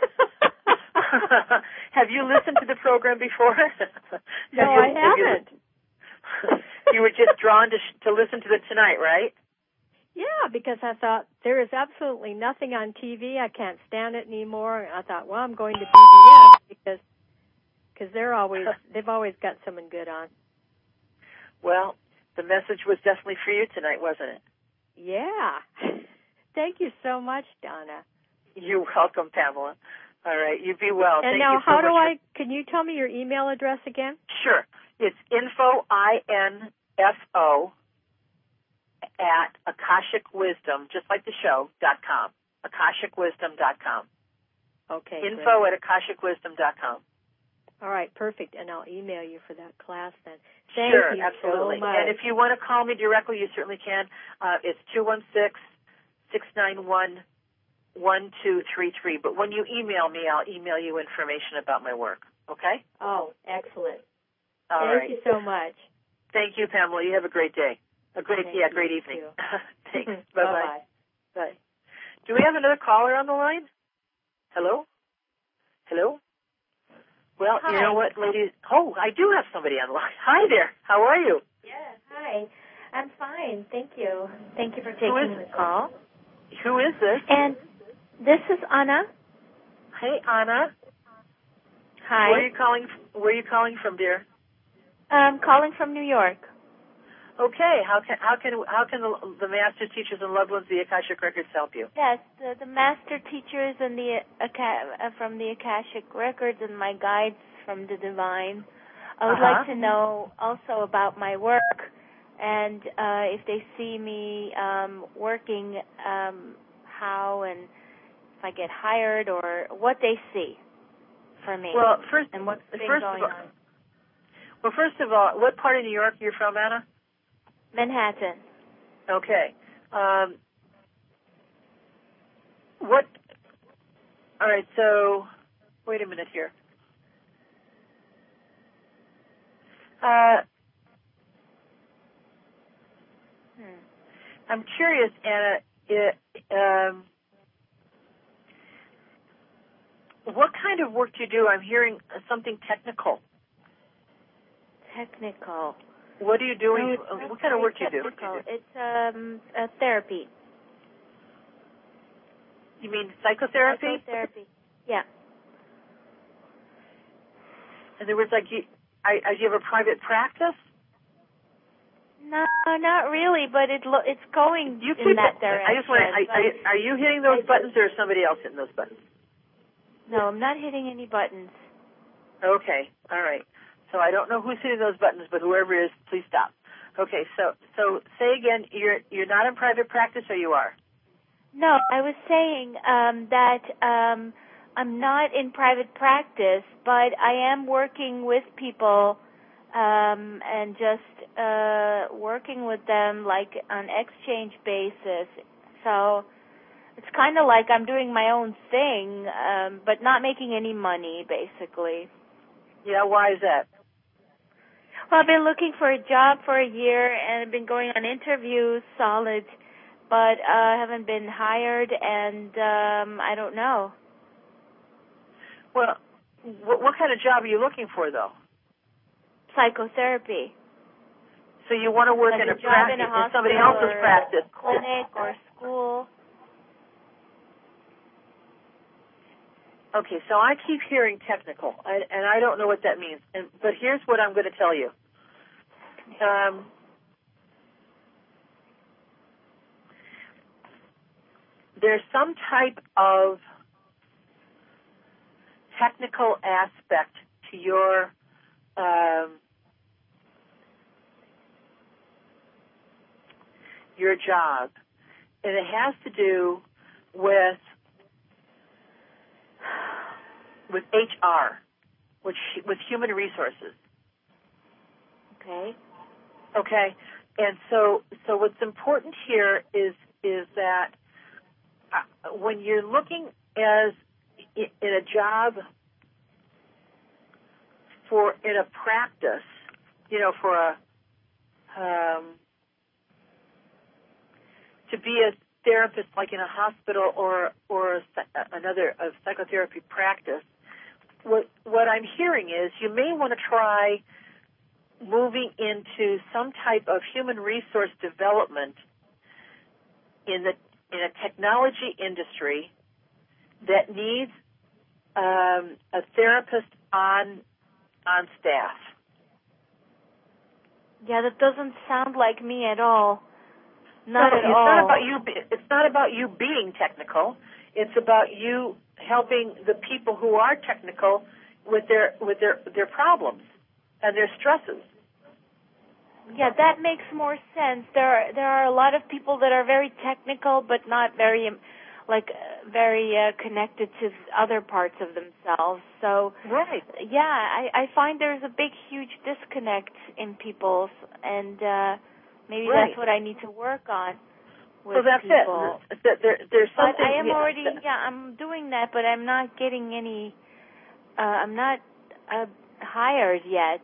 Have you listened to the program before? No, I haven't. You were just drawn to listen to it tonight, right? Yeah, because I thought there is absolutely nothing on TV. I can't stand it anymore. And I thought, well, I'm going to BBS because they've always got someone good on. Well, the message was definitely for you tonight, wasn't it? Yeah. Thank you so much, Donna. You're welcome, Pamela. All right, you be well. And Thank now, you so much. Can you tell me your email address again? Sure. It's info, INFO, at Akashic Wisdom, just like the show, .com. AkashicWisdom.com. Okay, info at AkashicWisdom.com. All right, perfect. And I'll email you for that class then. Thank you absolutely. So much. And if you want to call me directly, you certainly can. It's 216-691-1233. But when you email me, I'll email you information about my work. Okay? Oh, excellent. Thank you so much. Thank you, Pamela. You have a great day. Great evening. Thanks. Bye-bye. Bye. Do we have another caller on the line? Hello? Hello? Well, Hi. You know what, ladies? Oh, I do have somebody on the line. Hi there. How are you? Yes, hi. I'm fine. Thank you. Thank you for taking the call. Who is this? And this is Anna. Hey, Anna. Hi. Where are you calling from, dear? I'm calling from New York. Okay. How can the Master Teachers and Loved Ones of the Akashic Records help you? Yes, the Master Teachers and from the Akashic Records and my guides from the Divine. I would like to know also about my work and if they see me working, how and if I get hired or what they see for me. Well, what's been going on. Well, first of all, what part of New York are you from, Anna? Manhattan. Okay. What? All right. So, wait a minute here. I'm curious, Anna. What kind of work do you do? I'm hearing something technical. Technical. What are you doing? No, what kind of work do you do? It's a therapy. You mean psychotherapy? Psychotherapy. Yeah. In other words, like do you have a private practice? No, not really, but it's going in that direction. I just want. Are you hitting those buttons, or is somebody else hitting those buttons? No, I'm not hitting any buttons. Okay, all right. So I don't know who's hitting those buttons, but whoever is, please stop. Okay, so say again, you're not in private practice, or you are? No, I was saying that I'm not in private practice, but I am working with people and just working with them like on exchange basis. So it's kind of like I'm doing my own thing, but not making any money, basically. Yeah, why is that? Well, I've been looking for a job for a year, and I've been going on interviews, solid, but haven't been hired, and I don't know. Well, what kind of job are you looking for, though? Psychotherapy. So you want to work like in a practice, in somebody else's practice, clinic or school. Okay, so I keep hearing technical, and I don't know what that means. But here's what I'm going to tell you. There's some type of technical aspect to your job, and it has to do with HR, with human resources. Okay. Okay, and so what's important here is that when you're looking in a job in a practice, for a to be a therapist, like in a hospital or another psychotherapy practice, what I'm hearing is you may want to try moving into some type of human resource development in a technology industry that needs a therapist on staff. Yeah, that doesn't sound like me at all. Not at all. It's not about you being technical. It's about you helping the people who are technical with their problems and their stresses. Yeah, that makes more sense. There are a lot of people that are very technical, but not very connected to other parts of themselves. So, right. Yeah, I find there's a big, huge disconnect in people, and maybe right. That's what I need to work on with so that's people. It. There's something. But I am already, I'm doing that, but I'm not getting any. I'm not hired yet.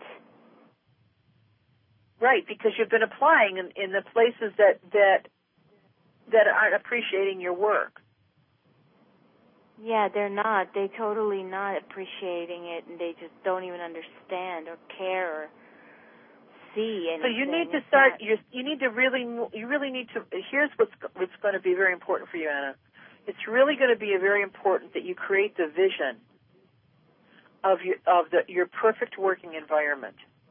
Right, because you've been applying in the places that aren't appreciating your work. Yeah, they're not. They totally not appreciating it, and they just don't even understand or care or see anything. So you need to start. You really need to. Here's what's going to be very important for you, Anna. It's really going to be very important that you create the vision of your perfect working environment.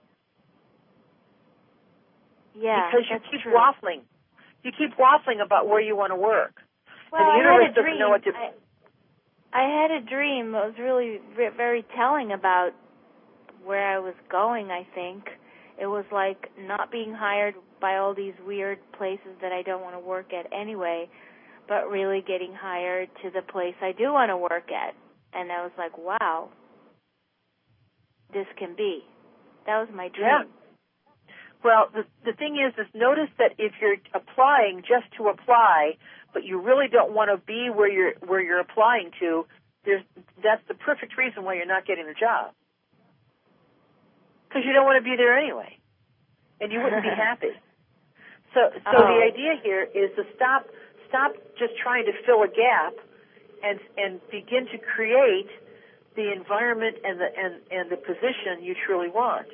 Yeah, because you keep waffling. You keep waffling about where you want to work. Well, and the universe doesn't know what to. I had a dream. It was really very telling about where I was going, I think. It was like not being hired by all these weird places that I don't want to work at anyway, but really getting hired to the place I do want to work at. And I was like, wow, this can be. That was my dream. Yeah. Well, the thing is notice that if you're applying just to apply, but you really don't want to be where you're applying to, that's the perfect reason why you're not getting the job. Because you don't want to be there anyway, and you wouldn't be happy. So the idea here is to stop just trying to fill a gap, and begin to create the environment and the position you truly want.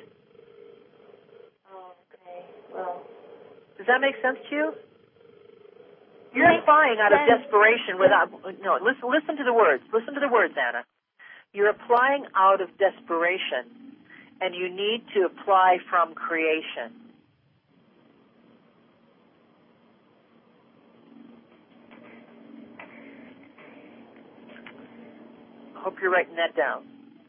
Okay. Well, does that make sense to you? You're applying out of desperation listen to the words. Listen to the words, Anna. You're applying out of desperation, and you need to apply from creation. I hope you're writing that down.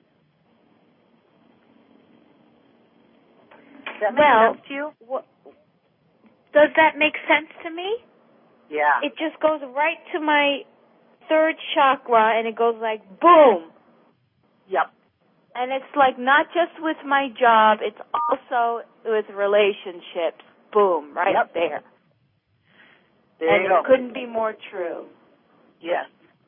Does that make sense to you? Does that make sense to me? Yeah. It just goes right to my third chakra, and it goes like boom. Yep. And it's like not just with my job, it's also with relationships. Boom, right there. There you go. It couldn't be more true. Yes.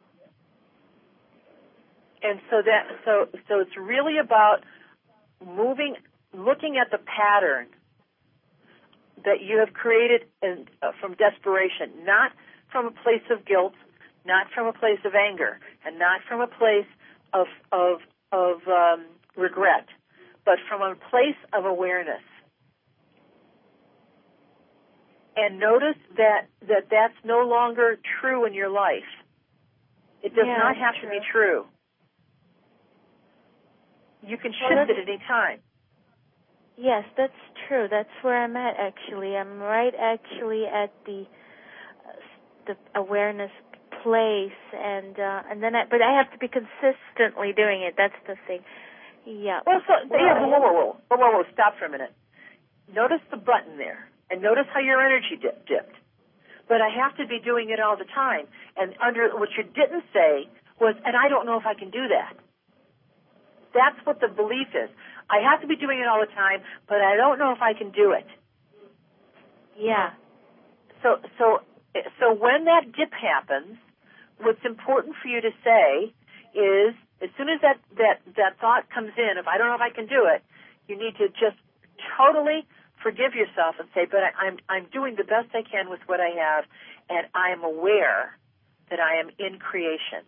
And so it's really about looking at the pattern that you have created from desperation, not from a place of guilt, not from a place of anger, and not from a place of regret, but from a place of awareness. And notice that's no longer true in your life. It does not have to be true. You can shift it at any time. Yes, that's true. That's where I'm at, actually. I'm right actually at the awareness place, but I have to be consistently doing it. That's the thing. Yeah. Well, whoa, stop for a minute. Notice the button there, and notice how your energy dipped. But I have to be doing it all the time. And under what you didn't say was, and I don't know if I can do that. That's what the belief is. I have to be doing it all the time, but I don't know if I can do it. Yeah. So when that dip happens, what's important for you to say is, as soon as that thought comes in, if I don't know if I can do it, you need to just totally forgive yourself and say, but I'm doing the best I can with what I have, and I am aware that I am in creation.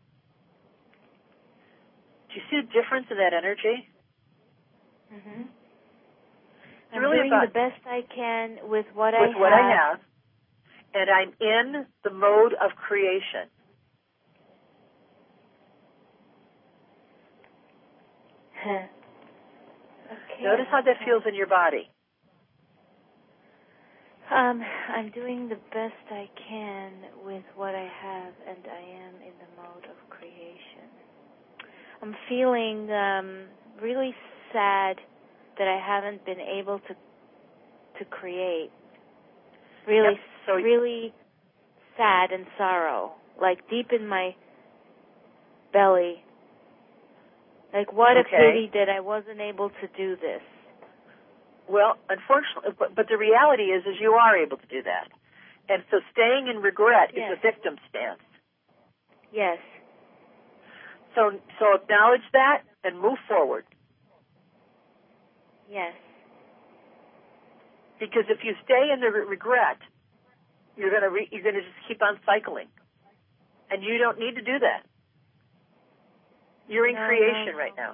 Do you see the difference in that energy? Mm-hmm. I'm really doing the best I can with what I have, and I'm in the mode of creation. Okay. Notice how that feels in your body. I'm doing the best I can with what I have, and I am in the mode of creation. I'm feeling really sad that I haven't been able to create. Really, really sad and sorrow, like deep in my belly. Like, what a pity that I wasn't able to do this. Well, unfortunately, but the reality is you are able to do that. And so staying in regret is a victim stance. Yes. So acknowledge that and move forward. Yes. Because if you stay in the regret, you're going to just keep on cycling, and you don't need to do that. You're in creation right now.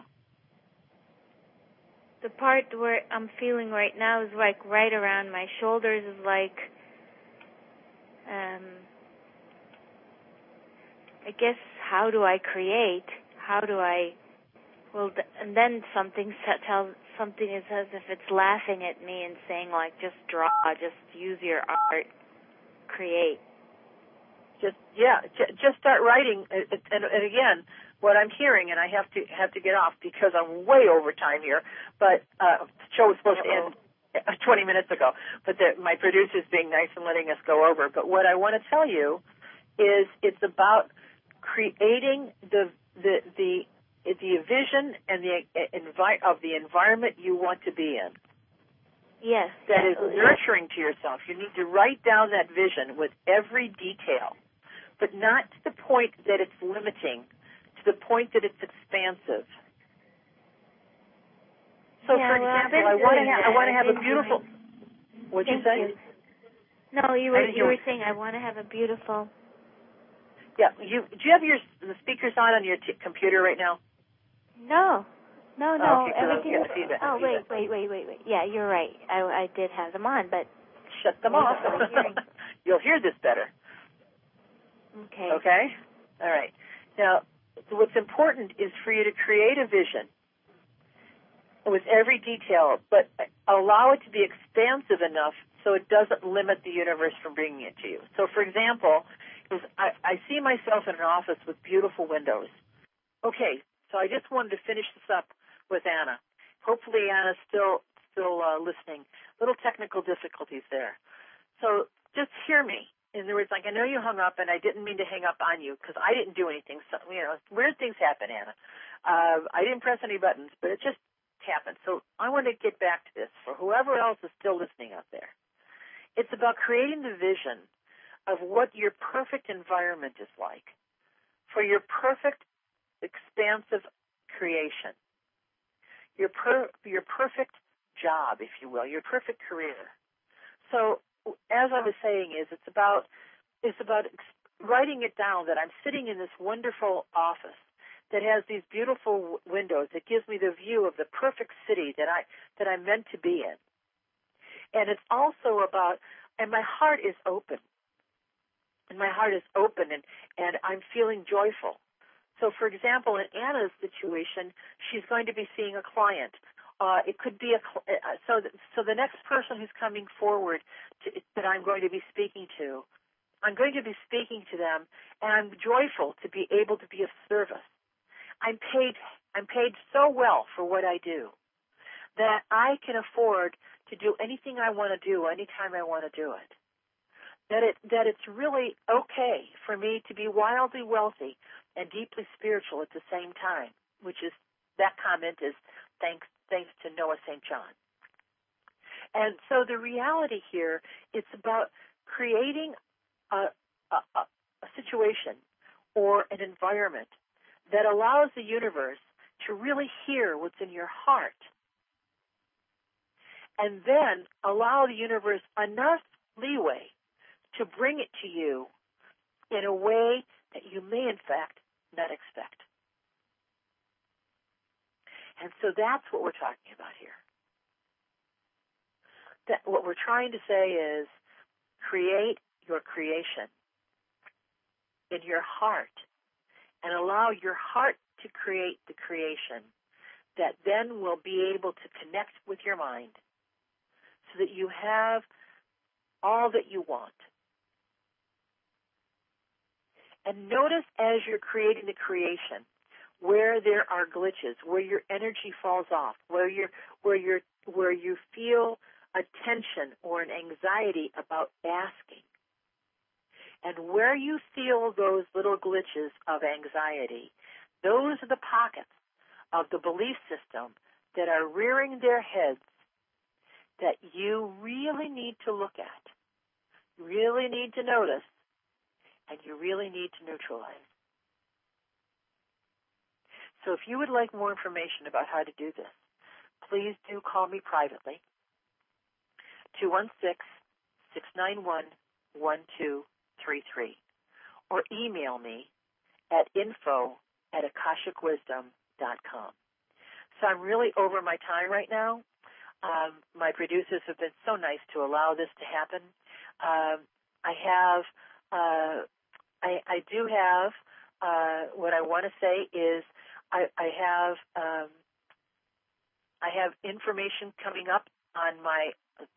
The part where I'm feeling right now is like right around my shoulders. Is like, I guess, how do I create? How do I? Well, and then something is as if it's laughing at me and saying, like, just draw, just use your art, create. Just start writing. And again, what I'm hearing, and I have to get off because I'm way over time here, but the show was supposed to end 20 minutes ago, but my producer's being nice and letting us go over. But what I want to tell you is it's about creating the vision and the environment you want to be in. Yes. that is nurturing to yourself. You need to write down that vision with every detail, but not to the point that it's limiting, to the point that it's expansive. So, Yeah, for example, I want to have a beautiful. What'd you say? You. No, you were saying I want to have a beautiful. Yeah. Do you have the speakers on your computer right now? No. No. Oh, okay, Everything. feedback. Oh, wait. Yeah, you're right. I did have them on, but shut them off. You'll hear this better. Okay. Okay? All right. Now, what's important is for you to create a vision with every detail, but allow it to be expansive enough so it doesn't limit the universe from bringing it to you. So, for example, I see myself in an office with beautiful windows. Okay, so I just wanted to finish this up with Anna. Hopefully Anna's still listening. Little technical difficulties there. So just hear me. In other words, I know you hung up, and I didn't mean to hang up on you because I didn't do anything. So, weird things happen, Anna. I didn't press any buttons, but it just happened. So I want to get back to this for whoever else is still listening out there. It's about creating the vision of what your perfect environment is like for your perfect expansive creation, your perfect job, if you will, your perfect career. So, as I was saying, it's about writing it down that I'm sitting in this wonderful office that has these beautiful windows that gives me the view of the perfect city that I'm meant to be in. And it's also about, and my heart is open. And my heart is open, and I'm feeling joyful. So, for example, in Anna's situation, she's going to be seeing a client. It could be so the next person who's coming forward that I'm going to be speaking to, I'm going to be speaking to them, and I'm joyful to be able to be of service. I'm paid so well for what I do that I can afford to do anything I want to do anytime I want to do it. That it's really okay for me to be wildly wealthy and deeply spiritual at the same time, which is, that comment is thanks to Noah St. John. And so the reality here, it's about creating a situation or an environment that allows the universe to really hear what's in your heart, and then allow the universe enough leeway to bring it to you in a way that you may, in fact, not expect. And so that's what we're talking about here. That what we're trying to say is create your creation in your heart and allow your heart to create the creation that then will be able to connect with your mind so that you have all that you want. And notice as you're creating the creation where there are glitches, where your energy falls off, where you feel a tension or an anxiety about asking. And where you feel those little glitches of anxiety, those are the pockets of the belief system that are rearing their heads that you really need to look at, really need to notice, and you really need to neutralize. So if you would like more information about how to do this, please do call me privately, 216-691-1233, or email me at info@akashicwisdom.com. So I'm really over my time right now. My producers have been so nice to allow this to happen. I do have what I want to say is I have information coming up on my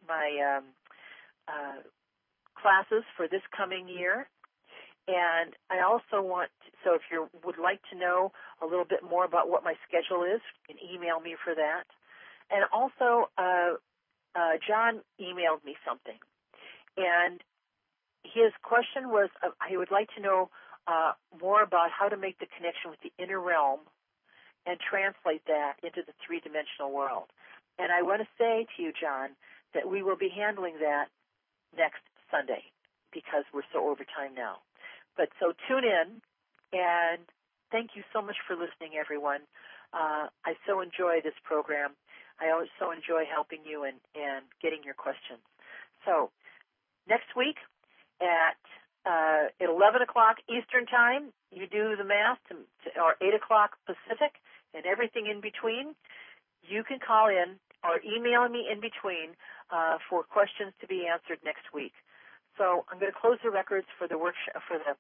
classes for this coming year, and I also want to, so if you would like to know a little bit more about what my schedule is, you can email me for that. And also, John emailed me something, and his question was, he would like to know more about how to make the connection with the inner realm and translate that into the three-dimensional world. And I want to say to you, John, that we will be handling that next Sunday because we're so over time now. But so tune in, and thank you so much for listening, everyone. I so enjoy this program. I always so enjoy helping you and getting your questions. So next week at 11 o'clock Eastern Time, you do the math, or 8 o'clock Pacific, and everything in between, you can call in or email me in between for questions to be answered next week. So I'm going to close the records for the workshop for the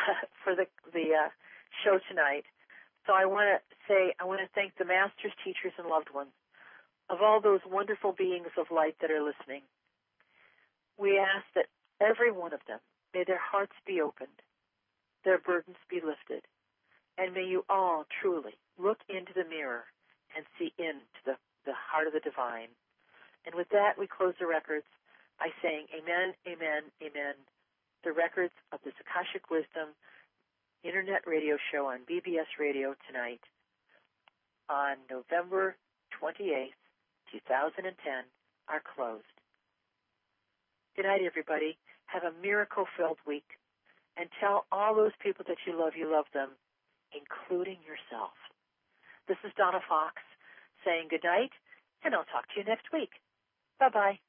show tonight. So I want to thank the masters, teachers, and loved ones of all those wonderful beings of light that are listening. We ask that every one of them, may their hearts be opened, their burdens be lifted, and may you all truly look into the mirror and see into the heart of the divine. And with that, we close the records by saying amen, amen, amen. The records of this Akashic Wisdom Internet radio show on BBS Radio tonight on November 28th, 2010 are closed. Good night, everybody. Have a miracle-filled week. And tell all those people that you love them, including yourself. This is Donna Fox saying good night, and I'll talk to you next week. Bye-bye.